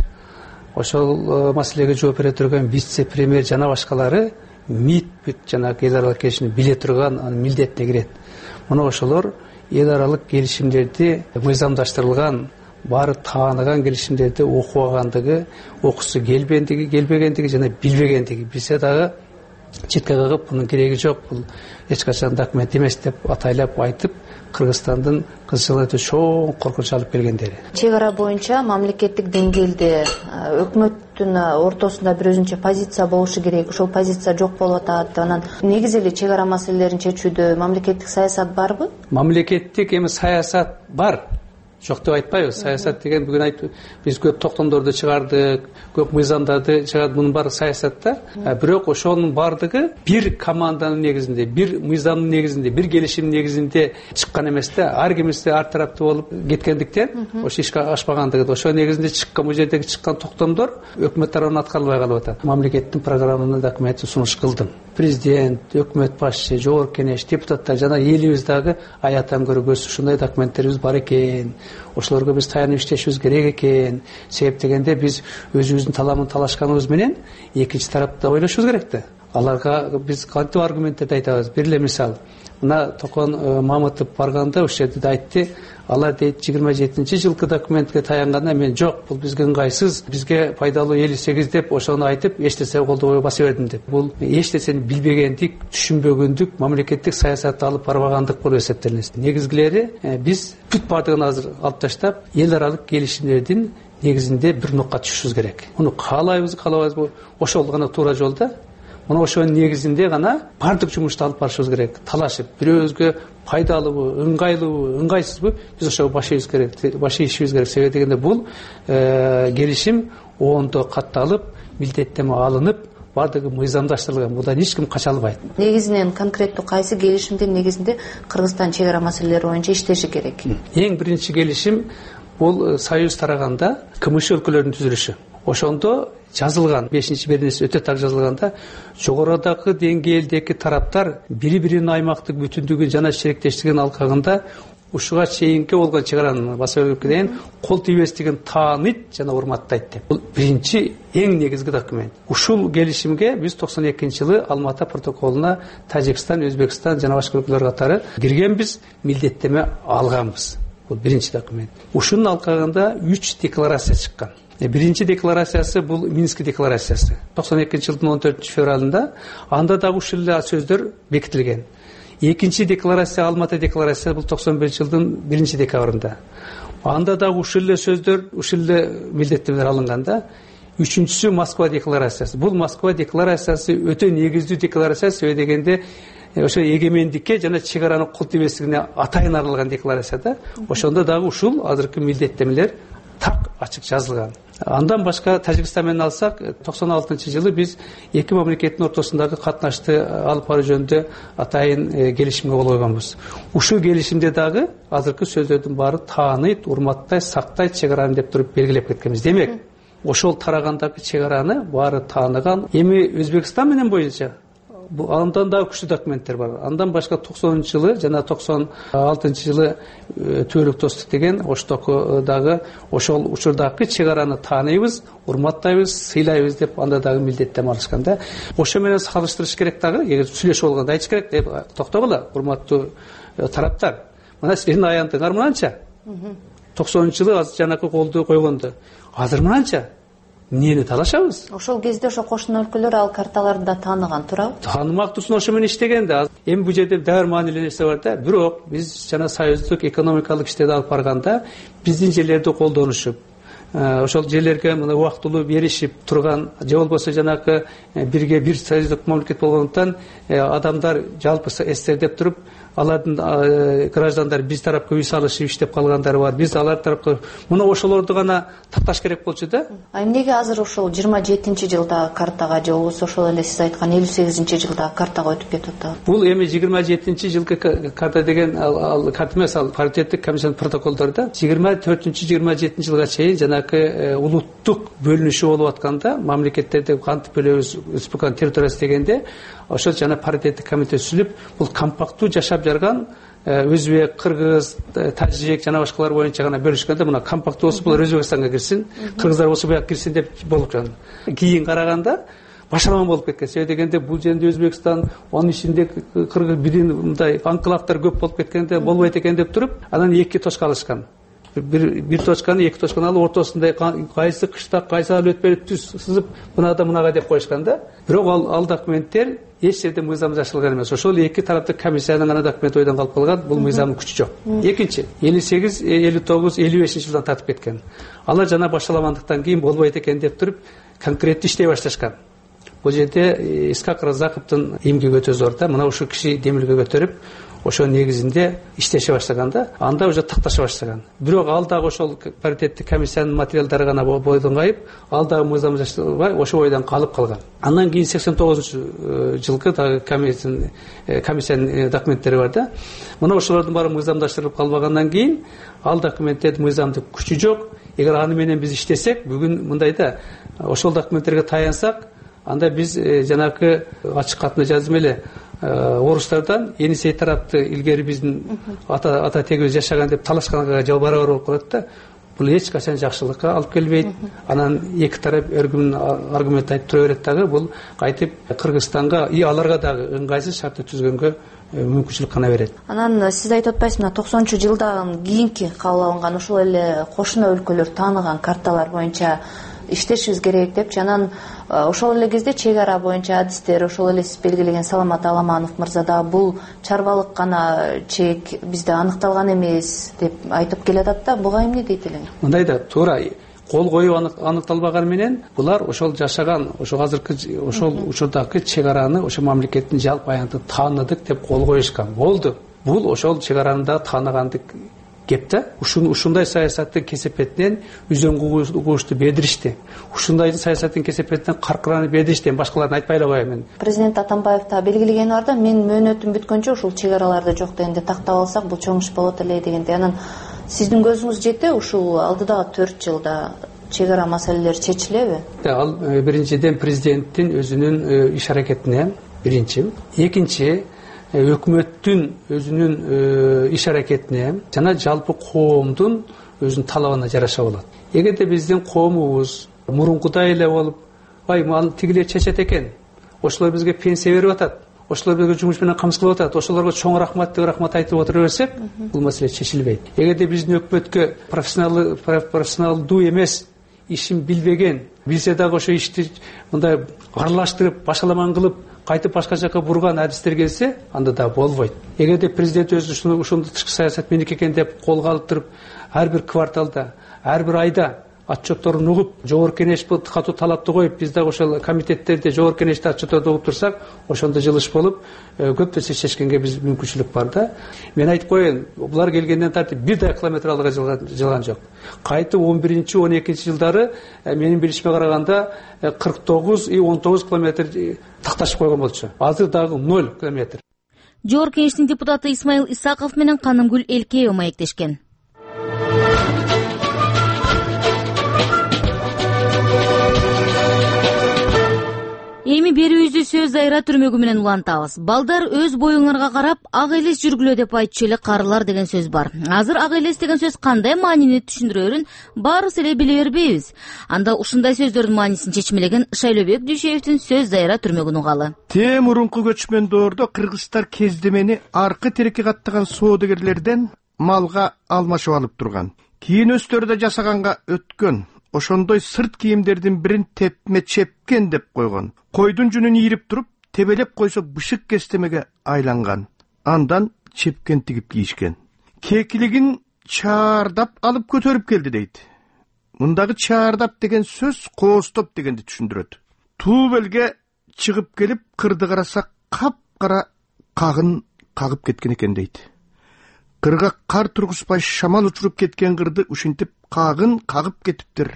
Ошол маселеге жооп бере турган вице-премьер жана башкалары МИД бүт жана эл аралык келишимди биле турган милдетине кирет. Мына ошолор эл аралык келишимдерди мыйзамдаштырылган, баары тааныган келишимдерди окубагандыгы, окусу келбендиги, келбегендиги жана билбегендиги билсе дагы четке кагып, мунун кереги жок, бул эч качан документ эмес деп атайлап айтып, Кыргызстандын кызыкчылыгы чоң коркунуч алып келгендери. Чек ара боюнча мамлекеттик деңгээлде өкмөттүн ортосунда бир өзүнчө позиция болушу керек. Ошол позиция жок болуп атат. Анан негизи эле чек ара маселелерин чечүүдө мамлекеттик саясат барбы? Мамлекеттик эми саясат бар. Жок деп айтпайбыз. Саясат деген бүгүн айтып, биз көп токтомдорду чыгардык, көп мыйзамдарды чыгардык, мунун баары саясатта. Бирок ошонун бардыгы бир команданын негизинде, бир мыйзамдын негизинде, бир келишимдин негизинде чыккан эмес да. Ар кимиси ар тараптуу болуп кеткендиктен, ошо ишке ашпагандыгы, ошо негизинде чыккан, бул жердеги чыккан токтомдор өкмөт тарабынан аткарылбай калып атат. Мамлекеттин программаны документти сунуш кылдым. Президент, өкмөт башчы, жогорку кеңеш, депутаттар жана элибиз дагы аятан көргөз ушундай документтерибиз бар экен. Ошолорго биз таянып иштешибиз керек экен. Себеп дегенде биз өзүбүздүн таламын талашканыбыз менен экинчи тарапта ойлошубуз керек да. Аларга биз кантип аргументтерди айтабыз? Бир эле мисал. Мына Токон Мамытов барганда ошол жерде айтты, алар дейт жыйырма жетинчи жылкы документке таянгандан мен жок, бул бизге ыңгайсыз, бизге пайдалуу элүү сегиз деп ошону айтып, эч нерсе колдобой баса бердим деп. Бул эч нерсени билбегендик, түшүнбөгөндүк, мамлекеттик саясатты алып барбагандык болуп эсептелет. Негизгилери биз бүт бардыгын азыр алып таштап, эл аралык келишимдердин негизинде бир нукка түшүшүбүз керек. Муну каалайбыз, каалабайбызбы, ошол гана туура жолда. Мына ошонун негизинде гана бардык жумушту алып барышыбыз керек. Талашып, бирөөбүзгө пайдалуубу, ыңгайлуубу, ыңгайсызбы, биз ошого баш ийишибиз керек, баш ийишибиз керек. Себеби дегенде бул келишим оондо катталып, милдеттенме алынып, баардыгы мыйзамдаштырылган, мындан эч ким кача албайт. Негизинен конкреттүү кайсы келишимдин негизинде Кыргызстан чек ара маселелери боюнча иштеши керек? Эң биринчи келишим бул союз тараганда КМШ өлкөлөрүнүн түзүлүшү. Ошондо жазылган бешинчи беренеси өтө так жазылганда жогорудагы деңгээлдеги тараптар бири-биринин аймактык бүтүндүгүн жана шериктештигин алкагында ушуга чейинки болгон чек аранын баса өлкөдөн кол тийбестигин тааныйт жана урматтайт деп. Бул биринчи эң негизги документ. Ушул келишимге биз токсон экинчи жылы Алматы протоколуна Тажикстан, Өзбекстан жана башка өлкөлөр катары киргенбиз, милдеттеме алганбыз. Бул биринчи документ. Ушунун алкагында үч декларация чыккан. Биринчи декларациясы бул Минск декларациясы. токсон экинчи жылдын он төртүнчү февралында анда дагы ушул эле сөздөр бекитилген. Экинчи декларация Алматы декларациясы бул токсон бешинчи жылдын биринчи декабрында. Анда дагы ушул эле сөздөр, ушул эле милдеттемелер алынганда. Үчүнчүсү Москва декларациясы. Бул Москва декларациясы өтө негиздүү декларация, себеби дегенде ошо эгемендикке жана чек аранын кол тийбестигине атайын арналган декларацияда. Ошондо дагы ушул азыркы милдеттемелер так ачык жазылган. Андан башка Тажикстан менен алсак, токсон алтынчы жылы биз эки мамлекеттин ортосундагы катнашты алып баруу жөнүндө атайын келишимге кол койгонбуз. Ушул келишимде дагы азыркы сөздөрдүн баары тааныйт, урматтайт, сактайт чек араны деп туруп белгилеп кеткенбиз. Демек, ошол тарагандагы чек араны баары тааныган. Эми Өзбекстан менен боюнча андан да күчтүү документтер бар. Андан башка токсонунчу жылы жана токсон алтынчы жылы түбөлүк достук деген Оштоку дагы ошол учурдагы чек араны тааныйбыз, урматтайбыз, сыйлайбыз деп анда дагы милдеттеме алышкан да. Ошо менен салыштырыш керек дагы, эгер сүйлөшүп болгондо айтыш керек деп токтогула, урматтуу тараптар. Мына силердин аянтыңар мынанча. токсонунчу жылы жанакы колду койгондо. Азыр мынанча. Эмнени талашабыз? Ошол кезде ошо кошуна өлкөлөр ал карталарды да тааныган, туурабы? Таанымактуусун ошо менен иштеген да. Эми бул жерде дагы маанилүү нерсе бар да. Бирок биз жана союздук экономикалык иштерди алып барганда биздин жерлерди колдонушуп, ошол жерлерге мына убактылуу беришип турган, же болбосо жанакы бирге бир союздук мамлекет болгондуктан адамдар жалпы эстердеп туруп, алардын граждандар биз тарапка үй салышып иштеп калгандары бар. Биз алар тарапка муну ошолорду гана такташ керек болчу да. А эмнеге азыр ошол жыйырма жетинчи жылдагы картага же болбосо ошол эле сиз айткан элүү сегизинчи жылдагы картага өтүп кетип атат? Бул эми жыйырма жетинчи жылкы карта деген ал карта эмес, ал паритеттик комиссиянын протоколдору. жыйырма төртүнчү жыйырма жетинчи жылга чейин жанакы улуттук бөлүнүшү болуп атканда, мамлекеттерди кантип бөлөбүз, республиканын территориясы дегенде, ошо жана паритеттик комитет түзүлүп, бул компактуу жашап жарган өзбек, кыргыз, тажик жана башкалар боюнча гана бөлүшкөндө, мына компактуу болсо бул Өзбекстанга кирсин, кыргыздар болсо буяка кирсин деп болуп жатат. Кийин караганда башаламан болуп кеткен. Себеби дегенде бул жерде Өзбекстан, анын ичинде Кыргыз бирин мындай анклавдар көп болуп кеткенде болбойт экен деп туруп, анан эки точка алышкан. бир бир точканы эки точканы алып ортосунда кайсы кыштак, кайсы алып өтпөй түз сызып, мынада мынага деп коюшкан да. Бирок ал ал документтер эч жерде мыйзамдаштырылган эмес. Ошол эки тараптык комиссиянын гана документи ойдон калып калган, бул мыйзамдын күчү жок. Экинчи, элүү сегиз, элүү тогуз, элүү бешинчи жылдан тартып кеткен. Алар жана башаламандыктан кийин болбойт экен деп туруп, конкреттүү иштей башташкан. Бул жерде Искак Разаковдун эмгеги өтө зор да. Мына ушул киши демилге көтөрүп, ошо негизинде иштеше баштаганда, анда уже такташа баштаган. Бирок ал дагы ошол паритеттик комиссиянын материалдары гана бойдон кайып, ал дагы мыйзамдаштырылбай, ошо бойдон калып калган. Андан кийин сексен тогузунчу жылкы дагы комиссиянын комиссиянын документтери бар да. Мына ошолордун баары мыйзамдаштырылып калбагандан кийин ал документтердин мыйзамдык күчү жок. Эгер аны менен биз иштесек, бүгүн мындайда ошол документтерге таянсак, анда биз жанакы ачык катында жаздым эле, орустардан Енисей тарапты илгери биздин ата ата тегибиз жашаган деп талашканга жол барабар болуп калат да. Бул эч качан жакшылыкка алып келбейт. Анан эки тарап өргүн аргумент айтып тура берет дагы, бул кайтып Кыргызстанга и аларга дагы ыңгайсыз шарт түзгөнгө мүмкүнчүлүк гана берет. Анан сиз айтып атпайсызбы, мына токсонунчу жылдан кийинки кабыл алынган ошол эле кошуна өлкөлөр тааныган карталар боюнча иштешибиз керек деп, жанан ошол эле кезде чек ара боюнча адистер, ошол эле сиз белгилеген Саламат Аламанов мырза да бул чарбалык гана чек бизде аныкталган эмес деп айтып келатат да. Буга эмне дейт элең? Мындай да, туура кол коюп аныкталбаган менен булар ошол жашаган, ошол азыркы ошол учурдагы чек араны ошо мамлекеттин жалпы аянтын тааныдык деп кол коюшкан. Болду. Бул ошол чек араны да тааныгандык кеп да. Ушундай саясаттын кесепетинен үзөң куушту бедиришти. Ушундай саясаттын кесепетинен каркыраны бедиришти. Башкаларын айтпай эле коеюн мен. Президент Атамбаев да белгилегени бар да, мен мөөнөтүм бүткөнчө ушул чек араларды жок дегенде тактап алсак бул чоң иш болот эле дегенде. Анан сиздин көзүңүз жете ушул алдыдагы төрт жылда чек ара маселелери чечилеби? Ал биринчиден президенттин өзүнүн иш аракетине биринчи, экинчи өкмөттүн өзүнүн иш аракетине жана жалпы коомдун өзүнүн талабына жараша болот. Эгерде биздин коомубуз мурункудай эле болуп, ай мал тигилер чечет экен, ошолор бизге пенсия берип атат, ошолор бизге жумуш менен камсыз кылып атат, ошолорго чоң рахмат деп рахмат айтып отура берсек, бул маселе чечилбейт. Эгерде биздин өкмөткө профессионал профессионалдуу эмес, ишин билбеген, билсе дагы ошо ишти мындай аралаштырып, башаламан кылып, кайтып башка жака бурган адистер келсе, анда да болбойт. Эгерде президент өзү ушундай тышкы саясат меники экен деп колго алып туруп, ар бир кварталда, ар бир айда отчетторун угуп, жогорку кеңеш бул катуу талапты коюп, биз дагы ошол комитеттерде жогорку кеңеште отчетторду угуп турсак, ошондо жылыш болуп, көп нерсе чечкенге биз мүмкүнчүлүк бар да. Мен айтып коеюн, булар келгенден тартып бир да километр алга жылган жок. Кайты он биринчи он экинчи жылдары менин билишиме караганда кырк тогуз он тогуз километр такташып койгон болчу. Азыр дагы ноль километр. Жогорку кеңештин депутаты Исмаил Исаков менен Канымгүл Элкеева маектешкен. Эми берүүбүздү сөз Зайра түрмөгү менен улантабыз. Балдар өз боюңарга карап ак элес жүргүлө деп айтчу эле карылар деген сөз бар. Азыр ак элес деген сөз кандай маанини түшүндүрөрүн баарыбыз эле биле бербейбиз. Анда ушундай сөздөрдүн маанисин чечмелеген Шайлообек Дүйшеевдин сөз Зайра түрмөгүн угалы. Те мурунку көчмөн доордо кыргыздар кездемени аркы тереке каттаган соодагерлерден малга алмашып алып турган. Кийин өстөрдө жасаганга өткөн. Ошондой сырт кийимдердин бирин тепме чепкен деп койгон. Койдун жүнүн ийирип туруп, тебелеп койсо бышык кестемеге айланган. Андан чепкен тигип кийишкен. Кекилигин чаардап алып көтөрүп келди дейт. Мындагы чаардап деген сөз коостоп дегенди түшүндүрөт. Туу белге чыгып келип, кырды карасак кап-кара кагын кагып кеткен экен дейт. Кырга кар тургузбай шамал учуруп кеткен кырды ушинтип кагын кагып кетиптир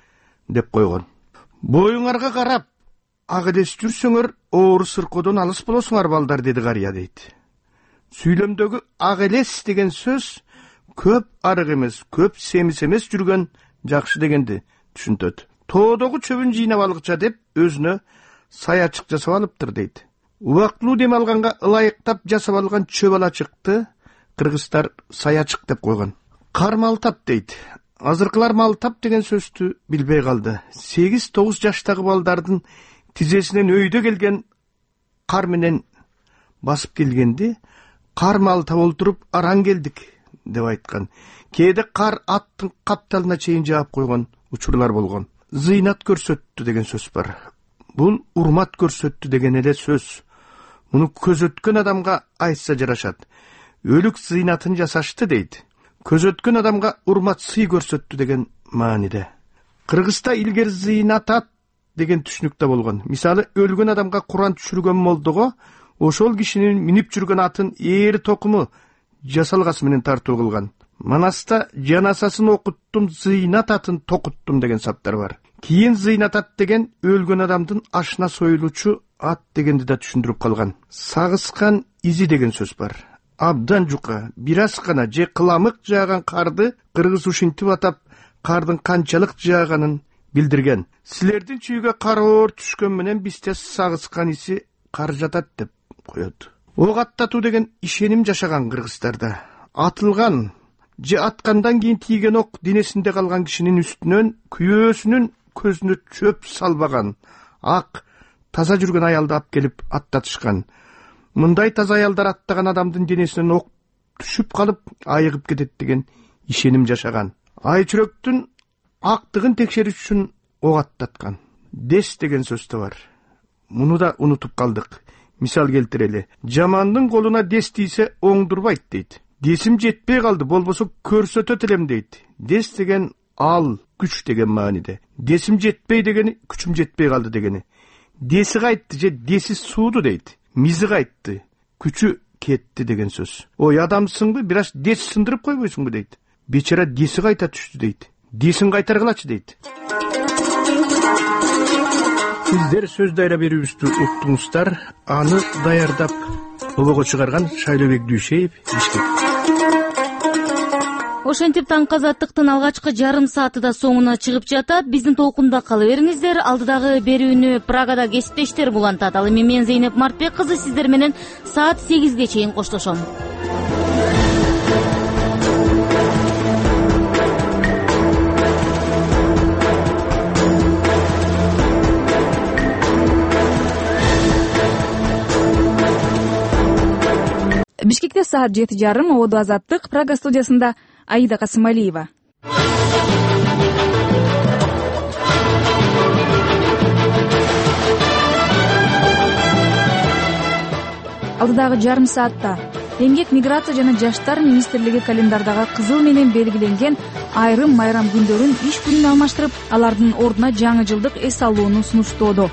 деп койгон. Боюңарга карап ак элес жүрсөңөр оору сыркоодон алыс болосуңар балдар, деди карыя дейт. Сүйлөмдөгү ак элес деген сөз көп арык эмес, көп семиз эмес жүргөн жакшы дегенди түшүнтөт. Тоодогу чөбүн жыйнап алгыча деп өзүнө саячык жасап алыптыр дейт. Убактылуу дем алганга ылайыктап жасап алган чөп алачыкты кыргыздар саячык деп койгон. Кар малтап дейт. Азыркылар малтап деген сөздү билбей калды. сегиз тогуз жаштагы балдардын тизесинен өйдө келген кар менен басып келгенди кар малтап олтуруп араң келдик деп айткан. Кээде кар аттын капталына чейин жаап койгон учурлар болгон. Зыйнат көрсөттү деген сөз бар. Бул урмат көрсөттү деген эле сөз. Муну көзөткөн адамга айтса жарашат. Өлүк зыйнатын жасашты дейт. Көзөткөн адамга урмат сый көрсөттү деген мааниде. Кыргызда илгер зыйнатат деген түшүнүктө болгон. Мисалы, өлгөн адамга Куран түшүргөн молдого ошол кишинин минип жүргөн атын ээри токуму жасалгасы менен тартуу кылган. Манаста жаназасын окуттум, зыйнат атын токуттум деген саптар бар. Кийин зыйнатат деген өлгөн адамдын ашына союлуучу ат дегенди да түшүндүрүп калган. Сагыскан изи деген сөз бар. Абдан жука, бираз гана же кыламык жааган карды кыргыз ушинтип атап, кардын канчалык жааганын билдирген. Силердин чүйгө кар оор түшкөн менен бизде сагыскан иси кар жатат деп коет. Ок аттатуу деген ишеним жашаган кыргыздарда. Атылган же аткандан кийин тийген ок денесинде калган кишинин үстүнөн күйөөсүнүн көзүнө чөп салбаган, ак, таза жүргөн аялды алып келип аттатышкан. Мындай таза аялдар аттаган адамдын денесинен ок түшүп калып айыгып кетет деген ишеним жашаган. Айчүрөктүн актыгын текшериш үчүн ок аттаткан. Дес деген сөз да бар. Муну да унутуп калдык. Мисал келтирели. Жамандын колуна дес тийсе оңдурбайт дейт. Десим жетпей калды, болбосо көрсөтөт элем дейт. Дес деген ал, күч деген мааниде. Десим жетпей дегени күчүм жетпей калды дегени. Деси кайтты же деси сууду дейт. Мизи кайтты, күчү кетти деген сөз. Ой, адамсыңбы, бир аз дес сындырып койбойсуңбу дейт. Бечара диси кайта түштү дейт. Дисин кайтаргылачы дейт. Сиздер сөз дайра берүүбүздү уктуңуздар. Аны даярдап обого чыгарган Шайлообек Дүйшеев, Бишкек. Ошентип таңкы азаттыктын алгачкы жарым сааты да соңуна чыгып жатат. Биздин толкунда кала бериңиздер. Алдыдагы берүүнү Прагада кесиптештер булантат. Ал эми мен Зейнеп Мартбек кызы сиздер менен саат сегизге чейин коштошом. Бишкекте саат жети жарым, ободо азаттык, Прага студиясында Аида Касымалиева. Алдыдагы жарым саатта Эмгек, миграция жана жаштар министрлиги календардагы кызыл менен белгиленген айрым майрам күндөрүн иш күнүнө алмаштырып, алардын ордуна жаңы жылдык эс алууну сунуштоодо.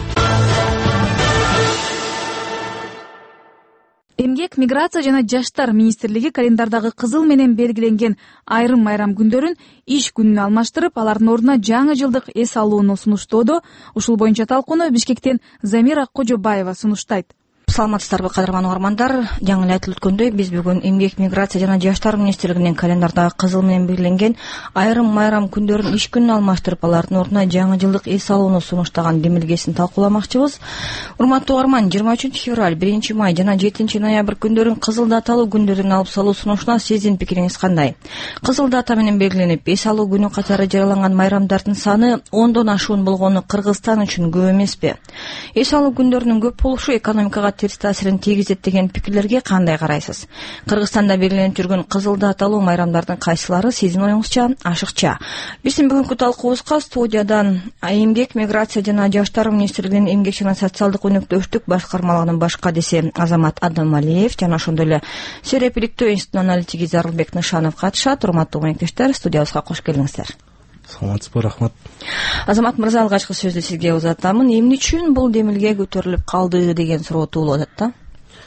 Эмгек, миграция жана жаштар министрлиги календардагы кызыл менен белгиленген айрым майрам күндөрүн иш күнүнө алмаштырып, алардын ордуна жаңы жылдык эс алууну сунуштоодо. Ушул боюнча талкууну Бишкектен Замира Кожобаева сунуштайт. Саламатсыздарбы, кадырман угармандар. Жаңы эле айтылып өткөндөй, биз бүгүн Эмгек, миграция жана жаштар министрлигинин календардагы кызыл менен белгиленген айрым майрам күндөрүн иш күнүнө алмаштырып, алардын ордуна жаңы жылдык эс алууну сунуштаган демилгесин талкууламакчыбыз. Урматтуу угарман, жыйырма үчүнчү февраль, биринчи май жана жетинчи ноябрь күндөрүн кызыл даталуу күндөрүн алып салуу сунушуна сиздин пикириңиз кандай? Кызыл дата менен белгиленип, эс алуу күнү катары жарыяланган майрамдардын саны ондон ашуун болгону Кыргызстан үчүн көп эмеспи? Эс алуу күндөрүнүн көп болушу экономикага терс таасирин тийгизет деген пикирлерге кандай карайсыз? Кыргызстанда белгиленип жүргөн кызыл даталуу майрамдардын кайсылары сиздин оюңузча ашыкча? Биздин бүгүнкү талкуубузга студиядан Эмгек, миграция жана жаштар министрлигинин эмгек жана социалдык өнөктөштүк башкармалыгынын баш кадиси Азамат Адамалиев жана ошондой эле Серепиликтөө институтунун аналитиги Зарылбек Нышанов катышат. Урматтуу мектештер, студиябызга кош келиңиздер. Саламатсызбы, рахмат. Азамат мырза, алгачкы сөздү сизге узатамын. Эмне үчүн бул демилге көтөрүлүп калды деген суроо туулуп атат да?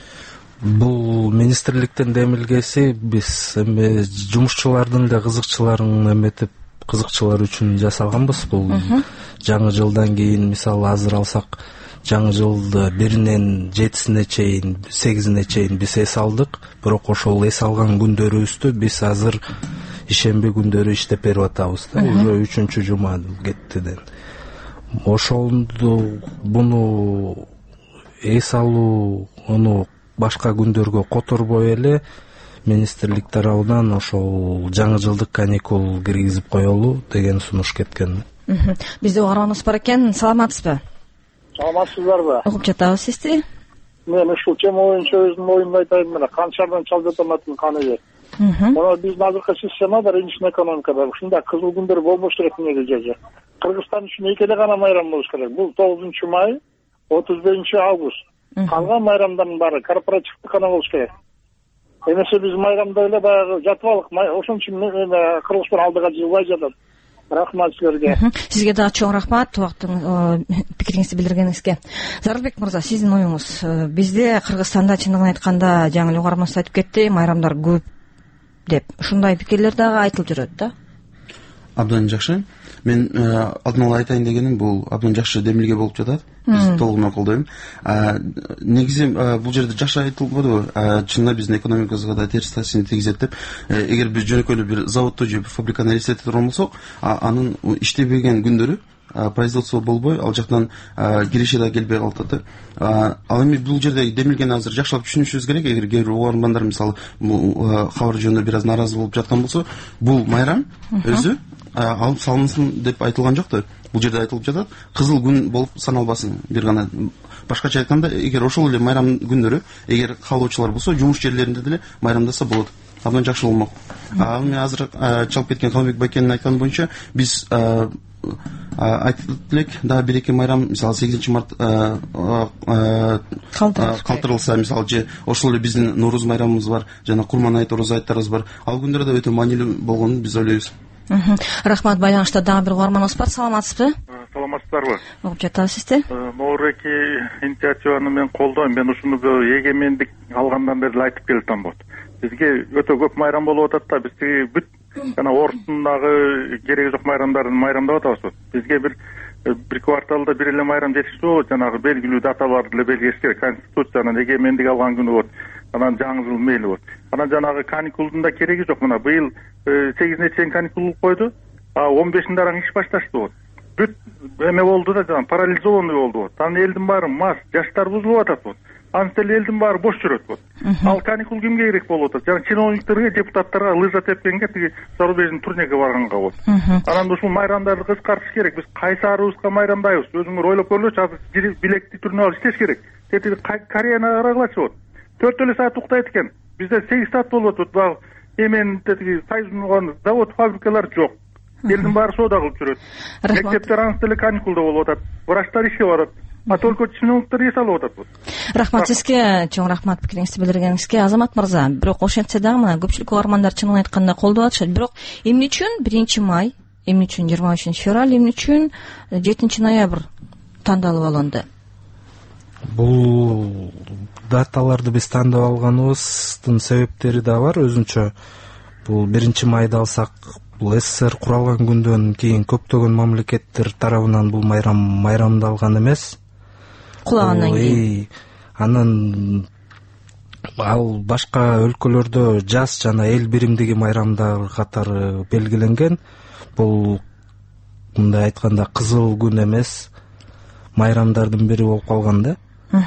Бул министрликтин демилгеси биз эми жумушчулардын эле кызыкчыларын эметип, кызыкчылар үчүн жасалганбыз. Бул жаңы жылдан кийин, мисалы азыр алсак, жаңы жылды биринен жетисине чейин, сегизине чейин биз эс алдык. Бирок ошол эс алган күндөрүбүздү биз азыр ишемби күндөрү иштеп берип атабыз да. Уже үчүнчү жума кетти ден. Ошолду буну эс алуу ону башка күндөргө которбой эле министрлик тарабынан ошол жаңы жылдык каникул киргизип коелу деген сунуш кеткен. Бизде угарманыбыз бар экен. Саламатсызбы? Саламатсыздарбы? Угуп жатабыз сизди. Мен ушул тема боюнча өзүмдүн оюмду айтайын. Мына канчардан чалып жатаматын каны. Мына биздин азыркы системада рыночный экономикада ушундай кызыл күндөр болбош керек негизи. Кыргызстан үчүн эки эле гана майрам болуш керек. Бул тогузунчу май, отуз бешинчи август. Калган майрамдардын баары корпоративдик гана болуш керек. Эмесе биз майрамда эле баягы жатып алдык. Ошон үчүн Кыргызстан алдыга жылбай жатат. Рахмат силерге. Сизге дагы чоң рахмат убактың пикириңизди билдиргениңизге. Зарылбек мырза, сиздин оюңуз. Бизде Кыргызстанда чындыгын айтканда жаңы эле угарманыбыз айтып кетти, майрамдар көп деп. Ушундай пикирлер дагы айтылып жүрөт да. Абдан жакшы. Мен алдын ала айтайын дегеним, бул абдан жакшы демилге болуп жатат. Биз толугунан колдойм. Негизи бул жерде жакшы айтылбады. Чынында биздин экономикабызга да терс таасирин тийгизет деп. Эгер биз жөнөкөй бир заводто же фабриканы элестете турган болсок, анын иштебеген күндөрү производство болбой, ал жактан кириши да келбей калат. Ал эми бул жерде демилгени азыр жакшылап түшүнүшүбүз керек. Эгер кээ бир угармандар мисалы бул кабар жөнүндө бир аз нааразы болуп жаткан болсо, бул майрам өзү алып салынсын деп айтылган жок да. Бул жерде айтылып жатат, кызыл күн болуп саналбасын. Бир гана башкача айтканда, эгер ошол эле майрам күндөрү, эгер каалоочулар болсо, жумуш жерлеринде деле майрамдаса болот. Абдан жакшы болмок. Ал эми азыр чалып кеткен Калмбек Байкенин айтканы боюнча биз айтып элек дагы бир эки майрам, мисалы сегизинчи март калтырылса, мисалы же ошол эле биздин Нооруз майрамыбыз бар, жана Курман айт, Орозо айттарыбыз бар. Ал күндөрдө да өтө маанилүү болгонун биз ойлойбуз. Рахмат. Байланышта дагы бир угарманыбыз бар. Саламатсызбы? саламатсыздарбы? Угуп жатабыз сизди. Могу эки инициативаны мен колдойм. Мен ушуну эгемендик алгандан бери айтып келатам болот. Бизге өтө көп майрам болуп атат да, биз тиги бүт жана ордундагы кереги жок майрамдарды майрамдап атабыз. Бизге бир бир кварталда бир эле майрам жетиштүү болот, жанагы белгилүү даталарды эле белгилеш керек. Конституциянын эгемендик алган күнү болот. Анан жаңы жыл мейли болот. Анан жанагы каникулдун да кереги жок. Мына быйыл сегизине чейин каникул койду, а он бешинде араң иш башташты болот. Бүт эме болду да, жана парализованный болду болот. Анан элдин баары мас, жаштар бузулуп атат болот. Антип эле элдин баары бош жүрөт болот. Ал каникул кимге керек болуп атат? Жана чиновниктерге, депутаттарга, лыжа тепкенге, тиги зарубежный турнирге барганга болот. Анан ушул майрамдарды кыскартыш керек. Биз кайсы арыбызга майрамдайбыз? Өзүңөр ойлоп көргүлөчү, азыр билекти түрүнө алып иштеш керек. Тетиги Кореяны карагылачы болот. төрт эле саат уктайт экен. Бизде сегиз саат болуп атат. Баягы эмен тетиги союздун завод, фабрикалар жок. Элдин баары соода кылып жүрөт. Мектептер анысы деле каникулда болуп атат. Врачтар ишке барат. А только чиновниктер эс алып атат. Рахмат сизге, чоң рахмат пикириңизди билдиргениңизге. Азамат мырза, бирок ошентсе дагы мына көпчүлүк угармандар чынын айтканда колдоп атышат. Бирок эмне үчүн биринчи май, эмне үчүн жыйырма үчүнчү февраль, эмне үчүн жетинчи ноябрь тандалып алынды? Бул даталарды биз тандап алганыбыздын себептери да бар өзүнчө. Бул биринчи майды алсак, бул СССР куралган күндөн кийин көптөгөн мамлекеттер тарабынан бул майрам майрамдалган эмес. Кулагандан кийин. Анан ал башка өлкөлөрдө жаз жана эл биримдиги майрамдар катары белгиленген. Бул мындай айтканда кызыл күн эмес, майрамдардын бири болуп калган да.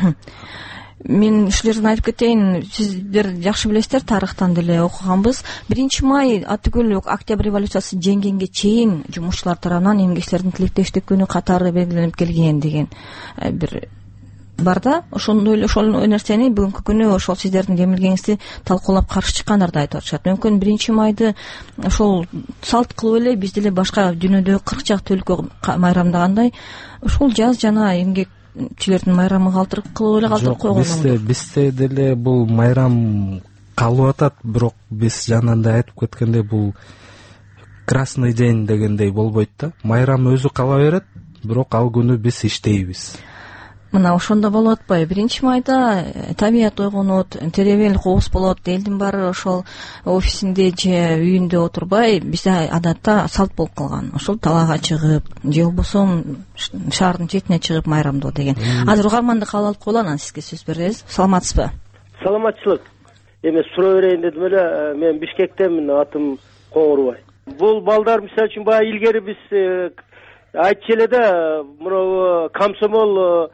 Мен ушулерден айтып кетейин, сиздер жакшы билесиздер, тарыхтан деле окуганбыз. биринчи май атүгүл Октябрь революциясы жеңгенге чейин жумушчулар тарабынан эмгечилердин тилектештик күнү катары белгиленип келген деген бир бар да. Ошондой эле ошол нерсени бүгүнкү күнү ошол сиздердин демилгеңизди талкуулап каршы чыккандар да айтып атышат. Мүмкүн биринчи майды ошол салт кылып эле биз деле башка дүйнөдө кырк чакты өлкө майрамдагандай ушул жаз жана эмгек чилердин майрамы калтырып кылып эле калтырып койгон. Бизде бизде деле бул майрам калып атат, бирок биз жанагындай айтып кеткендей бул красный день дегендей болбойт да. Майрам өзү кала берет, бирок ал күнү биз иштейбиз. Мына ошондо болуп атпайбы? биринчи майда табият ойгонот, теребел кобуз болот, элдин баары ошол офисинде же үйүндө отурбай, бизде адатта салт болуп калган. Ошол талаага чыгып, же болбосо шаардын четине чыгып майрамдоо деген. Азыр угарманды кабыл алып коелу, анан сизге сөз беребиз. Саламатсызбы? Саламатчылык. Эме суроо берейин дедим эле, мен Бишкектемин, атым Коңурбай. Бул балдар мисалы үчүн баягы илгери биз айтчу эле да, мына комсомол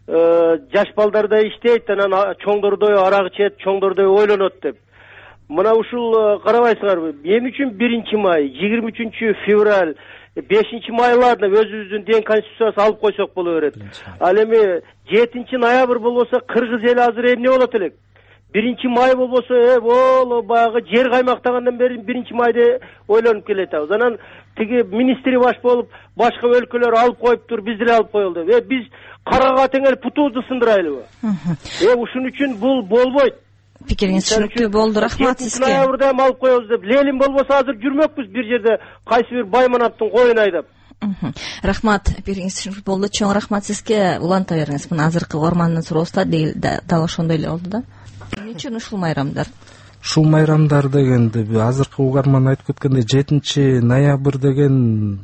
жаш балдардай иштейт, анан чоңдордой арак ичет, чоңдордой ойлонот деп. Мына ушул карабайсыңарбы? Эмне үчүн биринчи май, жыйырма үчүнчү февраль, бешинчи май, ладно, өзүбүздүн ден конституциясы алып койсок боло берет. Ал эми жетинчи ноябрь болбосо кыргыз эли азыр эмне болот элек? биринчи май болбосо, э, боло баягы жер каймактагандан бери биринчи майды ойлонуп келатабыз. Анан тиги министри баш болуп, башка өлкөлөр алып коюптур, биз деле алып коелу деп. Э, биз карага теңел путубузду сындырайлыбы? Э, ушун үчүн бул болбойт. Пикириңиз түшүнүктүү болду, рахмат сизге. Ноябрда эми алып коебуз деп, Ленин болбосо азыр жүрмөкпүз бир жерде кайсы бир байманаттын коюн айдап. Рахмат, пикириңиз түшүнүктүү болду. Чоң рахмат сизге. Уланта бериңиз. Мына азыркы угармандын суроосу дал ошондой эле болду да. Эмне үчүн ушул майрамдар? Ушул майрамдар дегенде азыркы угарман айтып кеткендей жетинчи ноябрь деген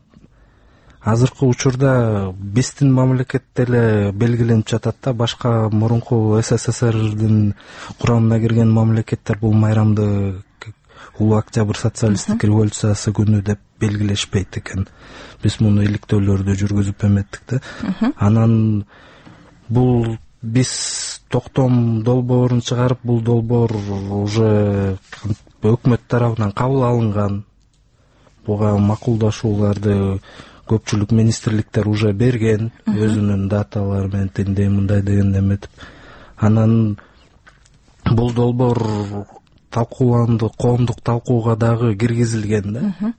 азыркы учурда биздин мамлекетте эле белгиленип жатат да. Башка мурунку СССРдин курамына кирген мамлекеттер бул майрамды улуу Октябрь социалисттик революциясы күнү деп белгилешпейт экен. Биз муну иликтөөлөрдү жүргүзүп эметтик да. Анан бул биз токтом долбоорун чыгарып, бул долбоор уже өкмөт тарабынан кабыл алынган. Буга макулдашууларды көпчүлүк министрликтер уже берген, өзүнүн даталары менен тиндей мындай деген эметип. Анан бул долбоор талкууланды, коомдук талкууга дагы киргизилген да.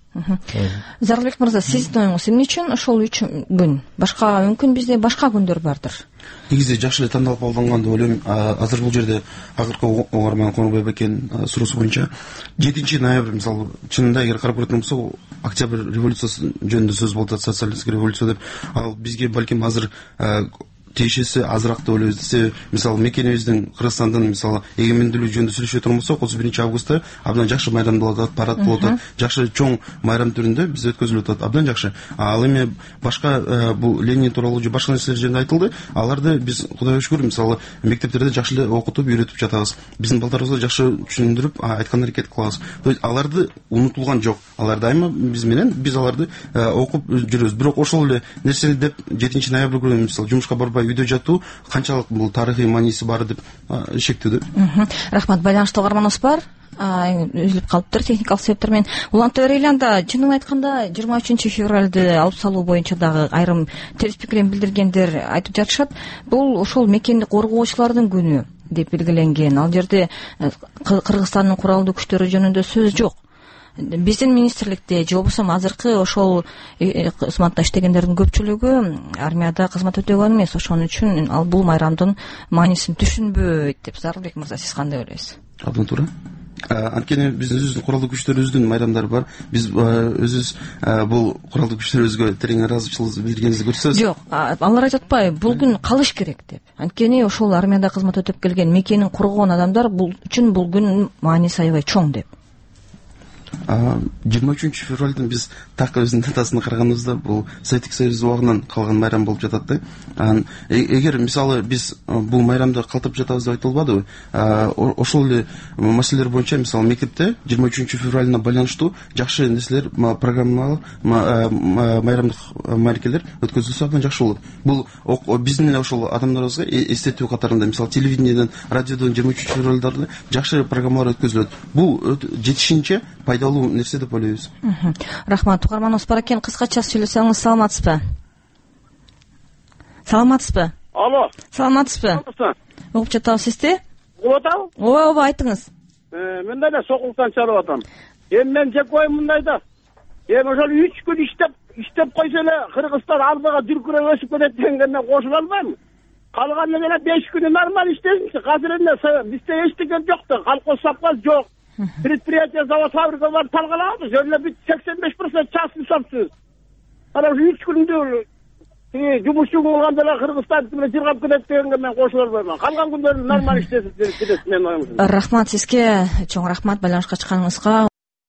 Зарылбек мырза, сиздин оюңуз эмне үчүн ошол үч күн? Башка мүмкүн бизде башка күндөр бардыр. негизи жакшы эле тандалып алынган деп ойлойм. Азыр бул жерде акыркы угарман Конурбай Бекен суроосу боюнча жетинчи ноябрь мисалы чынында эгер карап көрөтүн болсок, октябрь революциясы жөнүндө сөз болуп атат, социалисттик революция деп. Ал бизге балким азыр тиешеси азыраак деп ойлойбуз. Себеби мисалы мекенибиздин Кыргызстандын мисалы эгемендүүлүгү жөнүндө сүйлөшүп отурган болсок, отуз биринчи августта абдан жакшы майрам болуп атат, парад болуп атат, жакшы чоң майрам түрүндө биз өткөзүлүп атат, абдан жакшы. Ал эми башка бул Ленин тууралуу же башка нерселер жөнүндө айтылды. Аларды биз Кудайга шүгүр мисалы мектептерде жакшы эле окутуп, үйрөтүп жатабыз. Биздин балдарыбызга жакшы түшүндүрүп айткан аракет кылабыз. То есть аларды унутулган жок. Алар дайыма биз менен, биз аларды окуп жүрөбүз. Бирок ошол эле нерсени деп жетинчи ноябрь күнү мисалы жумушка барбай үйдө жатуу канчалык бул тарыхый мааниси бар деп шектүүдө. Рахмат. Байланышта угарманыбыз бар. Үзүлүп калыптыр техникалык себептер менен. Уланта берели анда. Чынын айтканда жыйырма үчүнчү февралды алып салуу боюнча дагы айрым терс пикирин билдиргендер айтып жатышат. Бул ошол мекенди коргоочулардын күнү деп белгиленген. Ал жерде Кыргызстандын куралдуу күчтөрү жөнүндө сөз жок. Биздин министрликте же болбосо азыркы ошол кызматта иштегендердин көпчүлүгү армияда кызмат өтөгөн эмес. Ошон үчүн ал бул майрамдын маанисин түшүнбөйт деп. Зарылбек мырза, сиз кандай ойлойсуз? Абдан туура. Анткени биздин өзүбүздүн куралдуу күчтөрүбүздүн майрамдары бар. Биз өзүбүз бул куралдуу күчтөрүбүзгө терең ыраазычылык билдиргенибизди көрсөтөбүз. Жок, алар айтып атпайбы, бул күн калыш керек деп. Анткени ошол армияда кызмат өтөп келген, мекенин коргогон адамдар бул үчүн бул күн мааниси аябай чоң деп. жыйырма үчүнчү февралдын биз так өзүнүн датасына караганыбызда бул Советтик Союз убагынан калган майрам болуп жатат да. Эгер мисалы биз бул майрамды калтырып жатабыз деп айтылбадыбы? Ошол эле маселелер боюнча мисалы мектепте жыйырма үчүнчү февралына байланыштуу жакшы нерселер, программалар, майрамдык мерекелер өткөзүлсө абдан жакшы болот. Бул биздин эле ошол адамдарыбызга эстетүү катарында мисалы телевидениеден, радиодон жыйырма үчүнчү февралда жакшы программалар өткөзүлөт. Бул жетишинче пайдалуу нерсе деп ойлойбуз. Рахмат. Угарманыбыз бар экен, кыскача сүйлөсөңүз. Саламатсызбы? Саламатсызбы? Алло. Саламатсызбы? Угуп жатабыз сизди? Угуп атабы? Ооба, ооба, айтыңыз. Мен эле Сокулуктан чалып атам. Эми мен жеке оюм мындай да. Эми ошол үч күн иштеп, иштеп койсо эле Кыргызстан алдыга дүркүрөп өсүп кетет дегенге мен кошула албайм. Калган эле беш күнү нормаль иштесинчи. Азыр эле бизде эчтеке жок да, колхоз сапкан жок. Предприятие, завод, фабрика бар талкалабыз. Жөнүндө бүт сексен беш процент частный собственность. Ана ушу үч күндү жумушчу болгондо эле Кыргызстан менен жыргап кетет дегенге мен кошула албайм. Калган күндөрү нормаль иштесин кетет менин оюм. Рахмат сизге, чоң рахмат байланышка чыкканыңызга.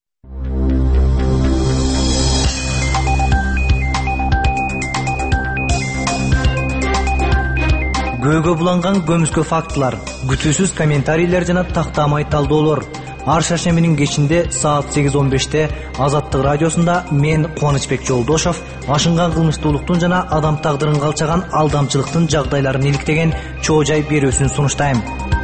Көөгө буланган көмүскө фактылар, күтүүсүз комментарийлер жана тактамай талдоолор. Ар шаршембинин кечинде саат сегиз он беште Азаттык радиосунда мен Кубанычбек Жолдошов ашынган кылмыштуулуктун жана адам тагдырын калчаган алдамчылыктын жагдайларын иликтеген чоо жай берүүсүн сунуштайм.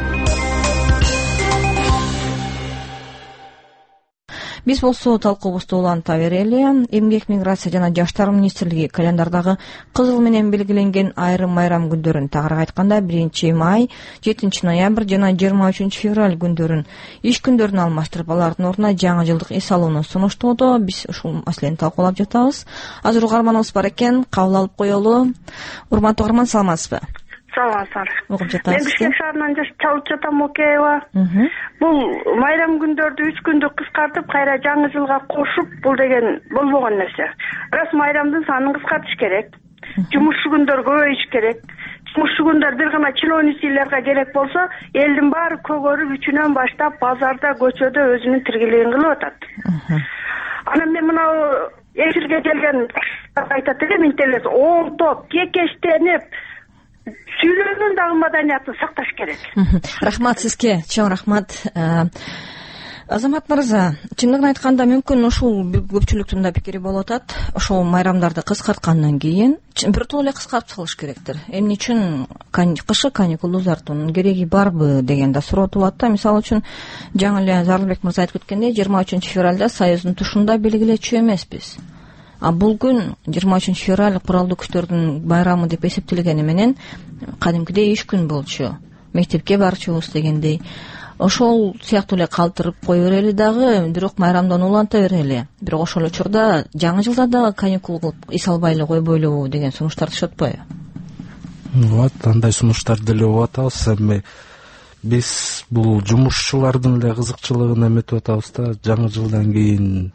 Биз болсо талкуубузду уланта берели. Эмгек, миграция жана жаштар министрлиги календардагы кызыл менен белгиленген айрым майрам күндөрүн, тагыраак айтканда биринчи май, жетинчи ноябрь жана жыйырма үчүнчү февраль күндөрүн иш күндөрүнө алмаштырып, алардын ордуна жаңы жылдык эс алууну сунуштоодо. Биз ушул маселени талкуулап жатабыз. Азыр угарманыбыз бар экен, кабыл алып коелу. Урматтуу угарман, саламатсызбы? Саламатсыздар. Угуп жатабыз. Мен Бишкек шаарынан чалып жатам, Океева. Бул майрам күндөрдү үч күндү кыскартып, кайра жаңы жылга кошуп, бул деген болбогон нерсе. Рас майрамдын санын кыскартыш керек. Жумушчу күндөр көбөйүш керек. Жумушчу күндөр бир гана чиновниктилерге керек болсо, элдин баары көгөрүп үчүнөн баштап базарда, көчөдө өзүнүн тиргилигин кылып атат. Анан мен мына эфирге келген айтат элем, интернет оңтоп, кекештенип сүйлөөнүн дагы маданиятын сакташ керек. Рахмат сизге, чоң рахмат. Азамат мырза, чындыгын айтканда мүмкүн ушул көпчүлүктүн да пикири болуп атат. Ошол майрамдарды кыскарткандан кийин биртоло эле кыскартып салыш керектир. Эмне үчүн кышкы каникул узартуунун кереги барбы деген да суроо туулат да. Мисалы үчүн жаңы эле Зарылбек мырза айтып кеткендей, жыйырма үчүнчү февралда Союздун тушунда белгилечү эмеспиз. А бул күн жыйырма үчүнчү февраль куралдуу күчтөрдүн байрамы деп эсептелгени менен кадимкидей иш күн болчу. Мектепке барчубуз дегендей. Ошол сыяктуу эле калтырып кое берели дагы, бирок майрамдан уланта берели. Бирок ошол учурда жаңы жылда дагы каникул кылып эс албай эле койбойлубу деген сунуштарды түшүп атпайбы? вот андай сунуштар деле угуп атабыз. Эми биз бул жумушчулардын эле кызыкчылыгын эметип атабыз да, жаңы жылдан кийин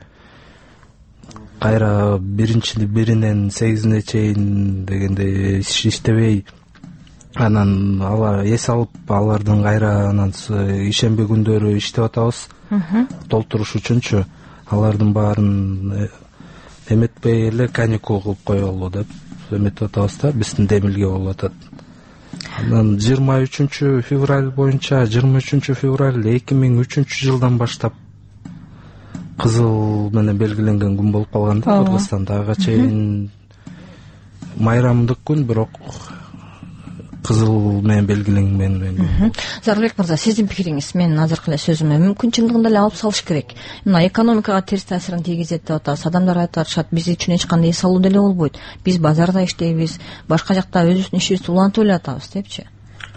кайра биринчи биринен сегизине чейин дегенде иш иштебей, анан ала эс алып алардын кайра анан ишемби күндөрү иштеп атабыз. Толтуруш үчүнчү алардын баарын эметпей эле каникул кылып коелу деп эметип атабыз да, биздин демилге болуп атат. Анан жыйырма үчүнчү февраль боюнча жыйырма үчүнчү февраль эки миң үчүнчү жылдан баштап кызыл менен белгиленген күн болуп калган да Кыргызстанда. Ага чейин майрамдык күн, бирок кызыл менен белгиленген. Зарылбек мырза, сиздин пикириңиз? Мен азыркы эле сөзүмө мүмкүн чындыгында эле алып салыш керек. Мына экономикага терс таасирин тийгизет деп атабыз. Адамдар айтып атышат, биз үчүн эч кандай эс алуу деле болбойт. Биз базарда иштейбиз, башка жакта өзүбүздүн ишибизди улантып эле атабыз депчи.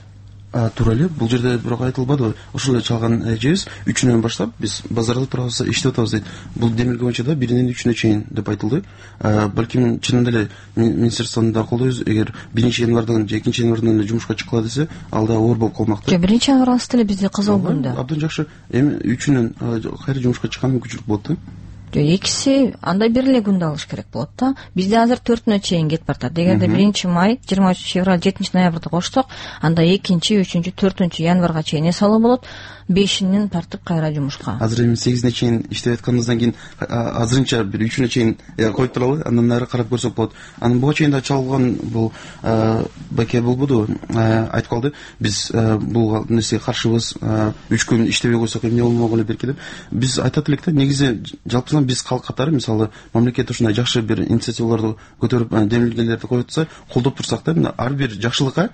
Туура эле, бул жерде бирок айтылбады. Ошол эле чалган эжебиз үчүнөн баштап биз базарда турабыз, иштеп атабыз дейт. Бул демилге боюнча да биринен үчүнө чейин деп айтылды. Балким чынында эле министрликтен да колдойбуз. Эгер биринчи январдан же экинчи январдан эле жумушка чыккыла десе, ал да оор болуп калмак да. Же биринчи январдан эле бизде кызыл күн да. Абдан жакшы. Эми үчүнөн кайра жумушка чыккан мүмкүнчүлүк болот да. Экиси андай бир эле күндө алыш керек болот да. Бизде азыр төртүнө чейин кетип баратат. Эгерде биринчи май, жыйырма үчүнчү февраль, жетинчи ноябрда кошсок, анда экинчи, үчүнчү, төртүнчү январга чейин эс алуу болот. бешинен тартып кайра жумушка. Азыр эми сегизине чейин иштеп атканыбыздан кийин азырынча бир үчүнө чейин коюп туралы, андан нары карап көрсөк болот. Анын буга чейин да чалган бул Баке болбоду, айтып калды. Биз бул нерсеге каршыбыз, үч күн иштебей койсок эмне болмок эле берки деп. Биз айтат элек да, негизи жалпысынан биз калк катары, мисалы, мамлекет ушундай жакшы бир инициативаларды көтөрүп, демилгелерди коюп турса, колдоп турсак да, ар бир жакшылыкка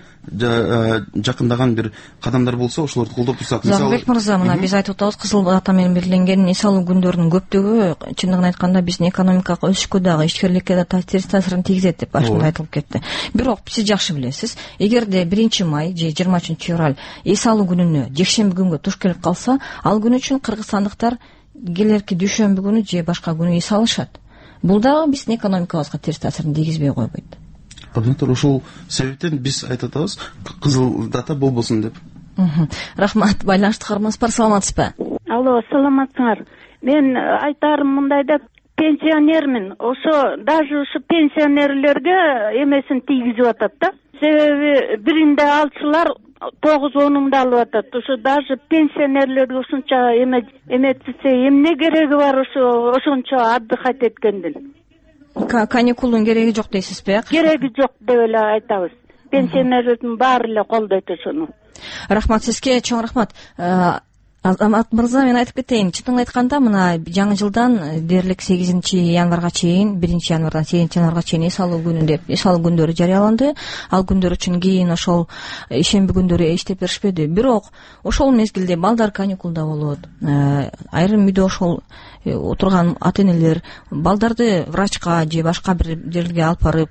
жакындаган бир кадамдар болсо, ошолорду колдоп турсак, мисалы мырза, мына биз айтып атабыз, кызыл ата менен белгиленген эс алуу күндөрүнүн көптүгү чындыгын айтканда биздин экономикага өсүшкө дагы, ишкерликке да терс таасирин тийгизет деп башында айтылып кетти. Бирок сиз жакшы билесиз, эгерде биринчи май же жыйырма үчүнчү февраль эс алуу күнүнө жекшемби күнгө туш келип калса, ал күн үчүн кыргызстандыктар келерки дүйшөмбү күнү же башка күнү эс алышат. Бул дагы биздин экономикабызга терс таасирин тийгизбей койбойт. Абдан ошол себептен биз айтып атабыз, кызыл дата болбосун деп. Рахмат, байланыштык арманыбыз бар, саламатсызбы? Алло, саламатсыңар. Мен айтарым мындайда, пенсионермин. Ошо даже ушу пенсионерлерге эмесин тийгизип атат да. Себеби биринде алчылар тогуз онунда алып атат. Ошо даже пенсионерлерге ушунча эме эметсе эмне кереги бар ошо ошончо отдыхать эткендин? Каникулдун кереги жок дейсизби? Кереги жок деп эле айтабыз. Пенсионерлердин баары эле колдойт ошону. Рахмат сизге, чоң рахмат. Азамат мырза, мен айтып кетейин, чындыгын айтканда, мына жаңы жылдан дээрлик сегизинчи январга чейин, биринчи январдан сегизинчи январга чейин эс алуу күнү деп, эс алуу күндөрү жарыяланды. Ал күндөр үчүн кийин ошол ишемби күндөрү иштеп беришпеди. Бирок ошол мезгилде балдар каникулда болот. Айрым үйдө ошол отурган ата-энелер балдарды врачка же башка бир жерге алып барып,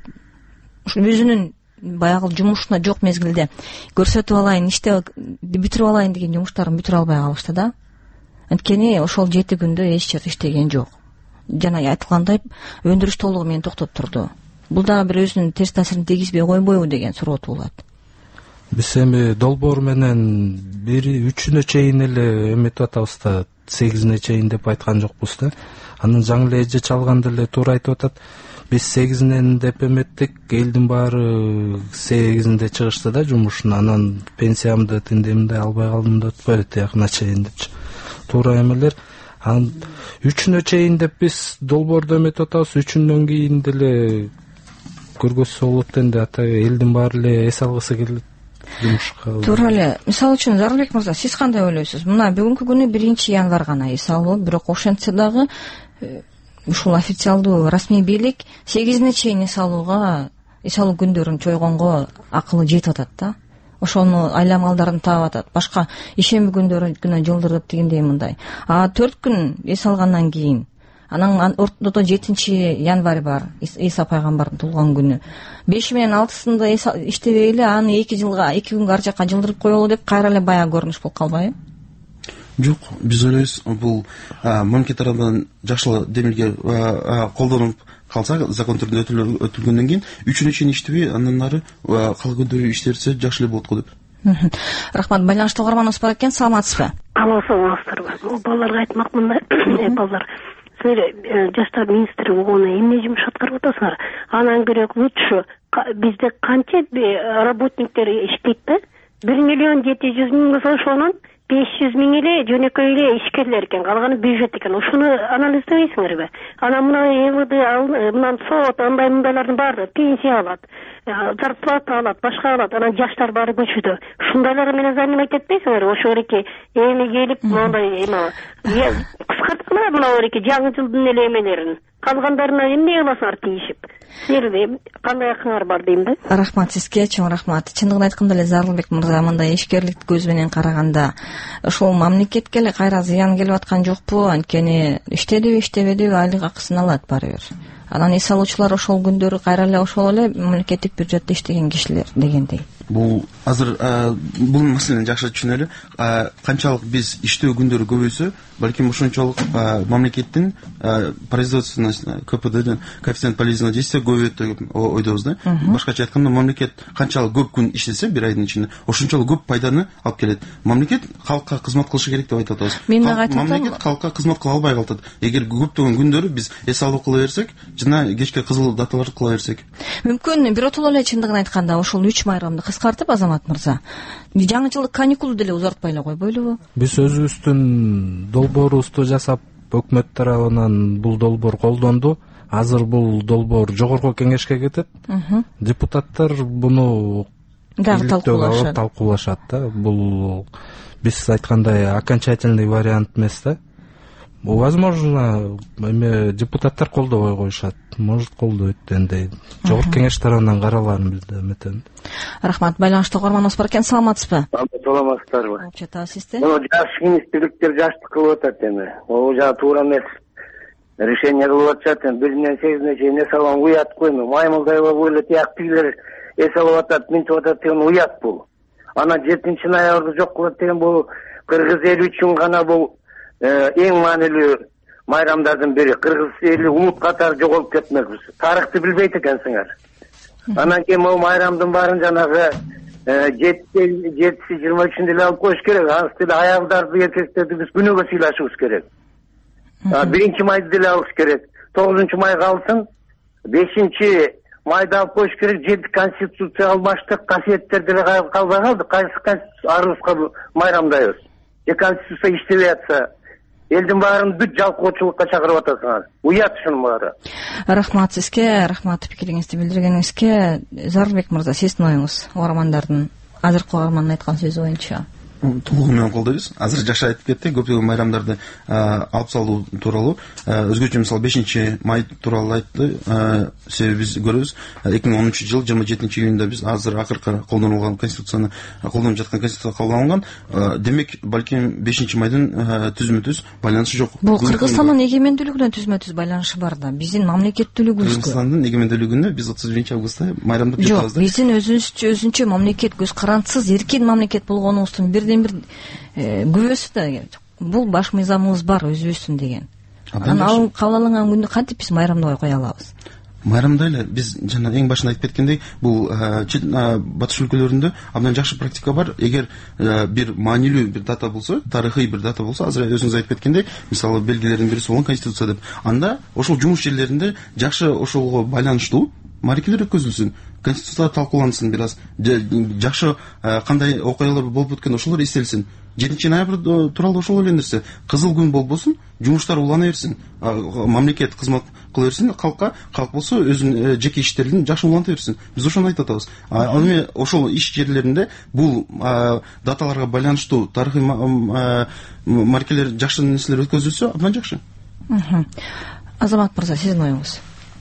өзүнүн баягы жумушуна жок мезгилде көрсөтүп алайын, иштеп бүтүрүп алайын деген жумуштарын бүтүрө албай калышты да. Анткени ошол жети күндө эч жер иштеген жок. Жана айтылгандай, өндүрүш толугу менен токтоп турду. Бул дагы бир өзүнүн терс таасирин тийгизбей койбойбу деген суроо туулат. Биз эми долбоор менен бир үчүнө чейин эле эметип атабыз да, сегизине чейин деп айткан жокпуз да. Анын жаңы эле эже чалганда эле туура айтып атат. Биз сегизинен деп эметтик, элдин баары сегизинде чыгышты да жумушуна, анан пенсиямды тиндемди албай калдым деп атпайбы, тиякына чейин депчи. Туура эмелер. Анан үчүнө чейин деп биз долбоордо эметип атабыз, үчүндөн кийин деле көргөзсө болот энди, ата элдин баары эле эс алгысы келет жумушка. Туура эле. Мисалы үчүн Зарылбек мырза, сиз кандай ойлойсуз? Мына бүгүнкү күнү биринчи январь гана эс алуу, бирок ошентсе дагы ушул официалдуу расмий бийлик сегизине чейин эс алууга, эс алуу күндөрүн чойгонго акылы жетип атат да. Ошону айламалдарын таап атат. Башка ишемби күндөрү гана жылдырып дегендей мындай. А төрт күн эс алгандан кийин, анан ортодо жетинчи январь бар, Иса пайгамбардын туулган күнү. беши менен алтысында иштебей эле аны эки жылга, эки күнгө ар жакка жылдырып коелу деп кайра эле баягы көрүнүш болуп калбайбы? Жок, биз ойлойбуз, бул мамлекет тарабынан жакшы демилге колдонуп калса закон түрүндө өтүлгөндөн кийин үчүнө чейин иштебей андан ары кала күндөрү иштелсе жакшы эле болот го деп. Рахмат. Байланышта угарманыбыз бар экен, саламатсызбы? Алло, саламатсыздарбы? Балдарга айтмак мындай, балдар, силер жаштар министри болгону эмне жумуш аткарып атасыңар? Анан керек лучше бизде канча работниктер иштейт да? бир миллион жети жүз миң болсо ошонун беш жүз миң эле жөнөкөй эле ишкерлер экен, калганы бюджет экен. Ошону анализдебейсиңерби? Анан мына МВД, мындан сот, андай мындайлардын баары пенсия алат, зарплата алат, башка алат, анан жаштар баары көчүдө. Ушундайлар менен занимать этпейсиңерби? Ошо эреки эми келип мондай эме кыскарткыла мына эреки жаңы жылдын эле эмелерин. Калгандарына эмне кыласыңар тийишип? Силерде кандай акыңар бар дейм да? Рахмат сизге, чоң рахмат. Чындыгын айтканда эле Зарылбек мырза, мындай ишкерлик көз менен караганда ошол мамлекетке эле кайра зыян келип аткан жокпу? Анткени иштедиби, иштебедиби айлык акысын алат баары бир. Анан эс алуучулар ошол күндөрү кайра эле ошол эле мамлекеттик бюджетте иштеген кишилер дегендей. Бул азыр бул маселени жакшы түшүнөлү. Канчалык биз иштөө күндөрү көбөйсө, балким ошончолук мамлекеттин производственный КПДден коэффициент полезного действия көбөйөт деп ойдобуз да. Башкача айтканда, мамлекет канчалык көп күн иштесе бир айдын ичинде, ошончолук көп пайданы алып келет. Мамлекет калкка кызмат кылышы керек деп айтып атабыз. Мамлекет калкка кызмат кыла албай калат. Эгер көптөгөн күндөрү биз эс алуу кыла берсек, жана кечке кызыл даталарды кыла берсек. Мүмкүн биротоло эле чындыгын айтканда ошол үч майрамды кыскартып, Азамат мырза, жаңы жылдык каникулду деле узартпай эле койбойлубу? Биз өзүбүздүн долбоорубузду жасап, өкмөт тарабынан бул долбоор колдонду. Азыр бул долбоор жогорку кеңешке кетет. Депутаттар буну дагы талкуулашат. талкуулашат да. Бул биз айткандай окончательный вариант эмес да. Возможно, эме депутаттар колдобой коюшат. Может, колдойт дендей. Жогорку кеңеш тарабынан караларын билди эметем. Рахмат. Байланышта угарманыбыз бар экен, саламатсызбы? Саламатсыздарбы? Чата сизде? Мына жаш министрликтер жаштык кылып атат эми. Ол жагы туура эмес. Решение кылып атышат эми биринен сегизине чейин эс алган уят го эми. Маймылдай болуп эле тияктыгилер эс алып атат, минтип атат деген уят бул. Анан жетинчи ноябрды жок кылат деген бул кыргыз эли үчүн гана бул эң маанилүү майрамдардын бири. Кыргыз эли умут катары жоголуп кетмек. Тарыхты билбейт экенсиңер. Анан кийин могу майрамдын баарын жанагы жетиси жыйырма үчүндө эле алып коюш керек. Анысы деле аялдарды, эркектерди биз күнөөгө сыйлашыбыз керек. Биринчи майды деле алыш керек. Тогузунчу май калсын, бешинчи майда алып коюш керек. Жети конституция алмаштык, касиеттер деле калбай калды. Кайсы конституция арыбызга майрамдайбыз? Же конституция иштебей атса, элдин баарын бүт жалкоочулукка чакырып атасыңар. Уят ушунун баары. Рахмат сизге, рахмат пикириңизди билдиргениңизге. Зарылбек мырза, сиздин оюңуз угармандардын азыркы угармандын айткан сөзү боюнча? Толугу менен колдойбуз. Азыр жакшы айтып кетти, көптөгөн майрамдарды алып салуу тууралуу. Өзгөчө мисалы бешинчи май тууралуу айтты. Себеби биз көрөбүз, эки миң он үчүнчү жыл жыйырма жетинчи июнда биз азыр акыркы колдонулган конституцияны колдонуп жаткан конституция кабыл алынган. Демек, балким бешинчи майдын түзмө-түз байланышы жок. Бул Кыргызстандын эгемендүүлүгүнө түзмө-түз байланышы бар да. Биздин мамлекеттүүлүгүбүзгө. Кыргызстандын эгемендүүлүгүнө биз отуз биринчи августта майрамдап жатабыз да. Жок, биздин өзүнчө өзүнчө мамлекет, көз карандысыз эркин мамлекет болгонубуздун бир бир күбөсү да. Бул баш мыйзамыбыз бар өзүбүздүн деген. Анан ал кабыл алынган күндү кантип биз майрамдабай кое алабыз? Майрамда эле биз жана эң башында айтып кеткендей, бул батыш өлкөлөрүндө абдан жакшы практика бар. Эгер бир маанилүү бир дата болсо, тарыхый бир дата болсо, азыр өзүңүз айтып кеткендей, мисалы белгилердин бириси болгон конституция деп, анда ошол жумуш жерлеринде жакшы ошолго байланыштуу марекелер өткөзүлсүн. Конституция талкуулансын бир аз. Жакшы кандай окуялар болуп өткөн ошолор эстелсин. жетинчи ноябрь тууралуу ошол эле нерсе. Кызыл күн болбосун, жумуштар улана берсин. Мамлекет кызмат кыла берсин калкка, калк болсо өзүнүн жеке иштерин жакшы уланта берсин. Биз ошону айтып атабыз. Ал эми ошол иш жерлеринде бул даталарга байланыштуу тарыхый маркелер жакшы нерселер өткөзүлсө, абдан жакшы. Азамат мырза, сиздин оюңуз?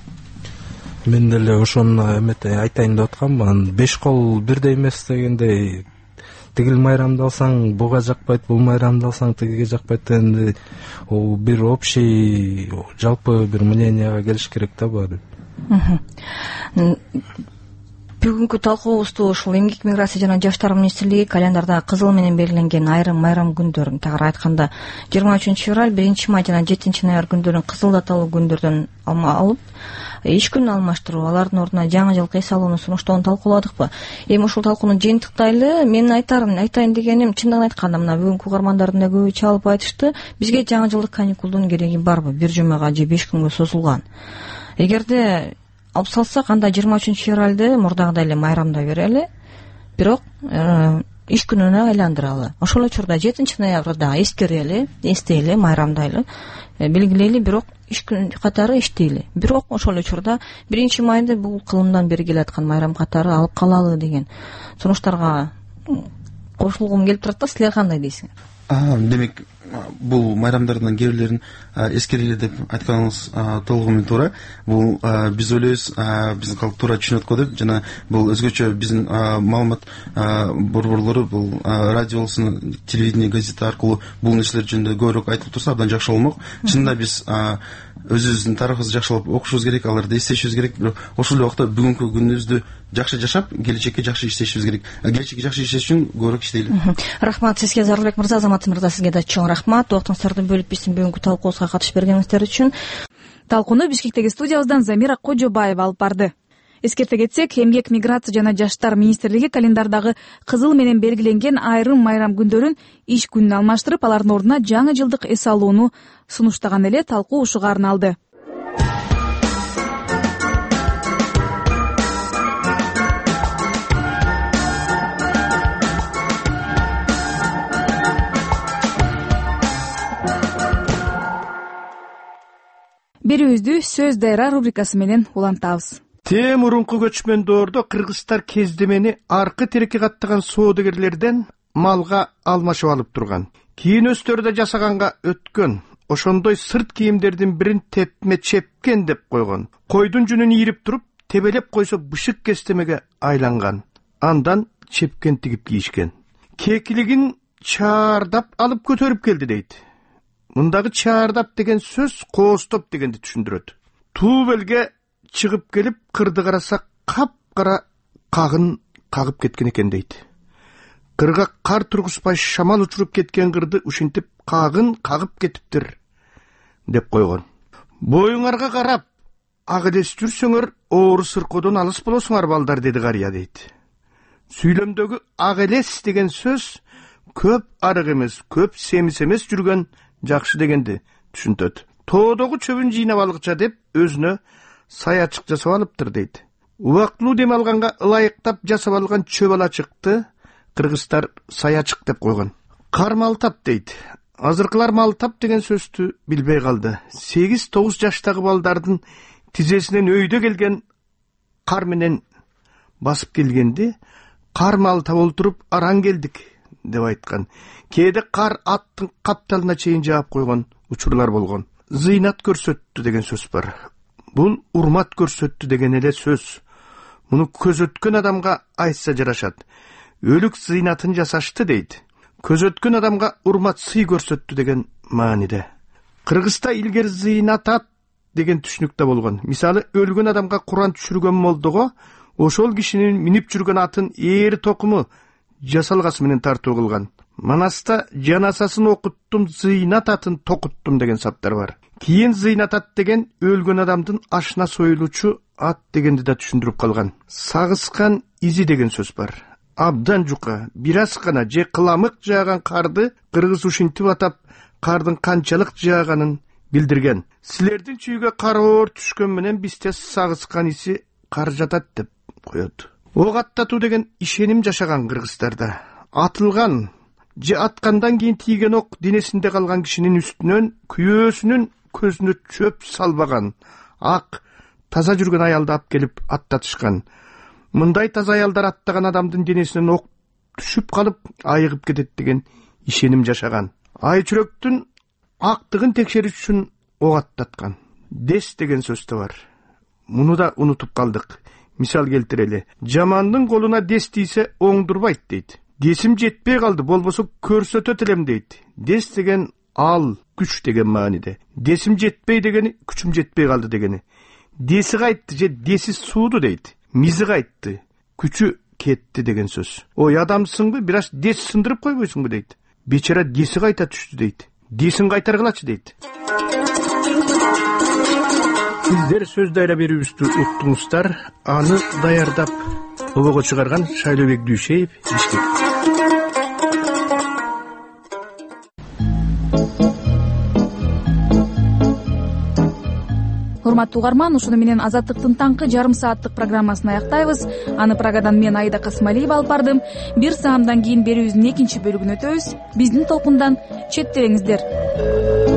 Мен деле ошону эмете айтайын деп аткам. Беш кол бирдей эмес дегендей, тигил майрамды алсаң буга жакпайт, бул майрамды алсаң тигиге жакпайт дегенде, ол бир общий жалпы бир мненияга келиш керек да баары. бүгүнкү талкуубузду ушул эмгек миграция жана жаштар министрлиги календарда кызыл менен белгиленген айрым майрам күндөрүн, тагыраак айтканда жыйырма үчүнчү февраль, биринчи май жана жетинчи ноябрь күндөрүн кызыл даталуу күндөрдөн алып иш күнүн алмаштыруу, алардын ордуна жаңы жылкы эс алууну сунуштоону талкууладыкпы. Эми ушул талкууну жыйынтыктайлы. Менин айтарым, айтайын дегеним, чындыгын айтканда мына бүгүнкү угармандардын да көбү чалып айтышты. Бизге жаңы жылдык каникулдун кереги барбы? Бир жумага же беш күнгө созулган. Эгерде алып салсак, анда жыйырма үчүнчү февралды мурдагыдай эле майрамдай берели, бирок иш күнүнө айландыралы. Ошол учурда жетинчи ноябрда эскерели, эстейли, майрамдайлы, белгилейли, бирок иш күнү катары иштейли. Бирок ошол учурда биринчи майды бул кылымдан бери келаткан майрам катары алып калалы деген сунуштарга кошулгум келип турат да. Силер кандай дейсиңер? Демек, бул майрамдардын кээ бирлерин эскерели деп айтканыңыз толугу менен туура. Бул биз ойлойбуз, биздин калк туура түшүнөт го деп, жана бул өзгөчө биздин маалымат борборлору, бул радио болсун, телевидение, газета аркылуу бул нерселер жөнүндө көбүрөөк айтылып турса абдан жакшы болмок. Чынында биз өзүбүздүн тарыхыбызды жакшылап окушубуз керек, аларды эстешибиз керек. Бирок ошол эле убакта бүгүнкү күнүбүздү жакшы жашап, келечекке жакшы иштешибиз керек. Келечекке жакшы иштеш үчүн көбүрөөк иштейли. Рахмат сизге, Зарылбек мырза. Азамат мырза, сизге да чоң рахмат. Убактыңыздарды бөлүп биздин бүгүнкү талкуубузга катышып бергениңиздер үчүн. Талкууну Бишкектеги студиябыздан Замира Кожобаева алып барды. Эскерте кетсек, эмгек миграция жана жаштар министрлиги календардагы кызыл менен белгиленген айрым майрам күндөрүн иш күнүнө алмаштырып, алардын ордуна жаңы жылдык эс алууну сунуштаган эле. Талкуу ушуга арналды. Берүүбүздү сөз дайра рубрикасы менен улантабыз. Те мурунку көчмөндөөрдө кыргыздар кездемени аркы тереке каттаган соодагерлерден малга алмашып алып турган. Кийин өстөрдө жасаганга өткөн. Ошондой сырт кийимдердин бирин тепме чепкен деп койгон. Койдун жүнүн ийрип туруп, тебелеп койсо бышык кестемеге айланган. Андан чепкен тигип кийишкен. Кекилигин чаардап алып көтөрүп келди дейт. Мындагы чаардап деген сөз коостоп дегенди түшүндүрөт. Туу белге чыгып келип, кырды карасак кап-кара кагын кагып кеткен экен дейт. Кырга кар тургузбай шамал учуруп кеткен кырды ушинтип кагын кагып кетиптир деп койгон. Боюңарга карап, ак элес жүрсөңөр, оору сыркоодон алыс болосуңар балдар, деди карыя дейт. Сүйлөмдөгү ак элес деген сөз көп арык эмес, көп семис эмес жүргөн жакшы дегенди түшүнтөт. Тоодогу чөбүн жыйнап алгыча деп өзүнө саячык жасап алыптыр дейт. Убактылуу дем алганга ылайыктап жасап алган чөп алачыкты кыргыздар саячык деп койгон. Кар малтап дейт. Азыркылар малтап деген сөздү билбей калды. сегиз тогуз жаштагы балдардын тизесинен өйдө келген кар менен басып келгенди кар малтап олтуруп араң келдик деп айткан. Кээде кар аттын капталына чейин жаап койгон учурлар болгон. Зыйнат көрсөттү деген сөз бар. Бул урмат көрсөттү деген эле сөз. Муну көзөткөн адамга айтса жарашат. Өлүк зыйнатын жасашты дейт. Көзөткөн адамга урмат сый көрсөттү деген мааниде. Кыргызда илгери зыйнатат деген түшүнүк да болгон. Мисалы, өлгөн адамга Куран түшүргөн молдого ошол кишинин минип жүргөн атын ээри токуму жасалгасы менен тартуу кылган. Манаста жаназасын окуттум, зыйнат атын токуттум деген саптар бар. Кийин зыйнатат деген өлгөн адамдын ашына союлуучу ат дегенди да түшүндүрүп калган. Сагыскан изи деген сөз бар. Абдан жука, бир аз гана же кыламык жааган карды кыргыз ушинтип атап, кардын канчалык жааганын билдирген. Силердин чүйгө кар оор түшкөн менен бизде сагыскан иси кар жатат деп коет. Ок аттатуу деген ишеним жашаган кыргыздарда. Атылган же аткандан кийин тийген ок денесинде калган кишинин үстүнөн күйөөсүнүн көзүнө чөп салбаган, ак, таза жүргөн аялды алып келип аттатышкан. Мындай таза аялдар аттаган адамдын денесинен ок түшүп калып, айыгып кетет деген ишеним жашаган. Айчүрөктүн актыгын текшериш үчүн ок аттаткан. Дес деген сөз да бар. Муну да унутуп калдык. Мисал келтирели. Жамандын колуна дес тийсе оңдурбайт дейт. Десим жетпей калды, болбосо көрсөтөт элем дейт. Дес деген ал, күч деген мааниде. Десим жетпей дегени күчүм жетпей калды дегени. Деси кайтты же деси сууду дейт. Мизи кайтты. күчү кетти деген сөз. Ой, адамсыңбы, бир аз дес сындырып койбойсуңбу дейт. Бечара деси кайта түштү дейт. Десин кайтаргылачы дейт. Сиздер сөз дайра берүүбүздү уктуңуздар. Аны даярдап обого чыгарган Шайлообек Дүйшеев, Бишкек. Урматтуу угарман, ушуну менен Азаттыктын таңкы жарым сааттык программасын аяктайбыз. Аны Прагадан мен Аида Касмалиева алып бардым. Бир саамдан кийин берүүбүздүн экинчи бөлүгүнө өтөбүз. Биздин толкундан четтебеңиздер.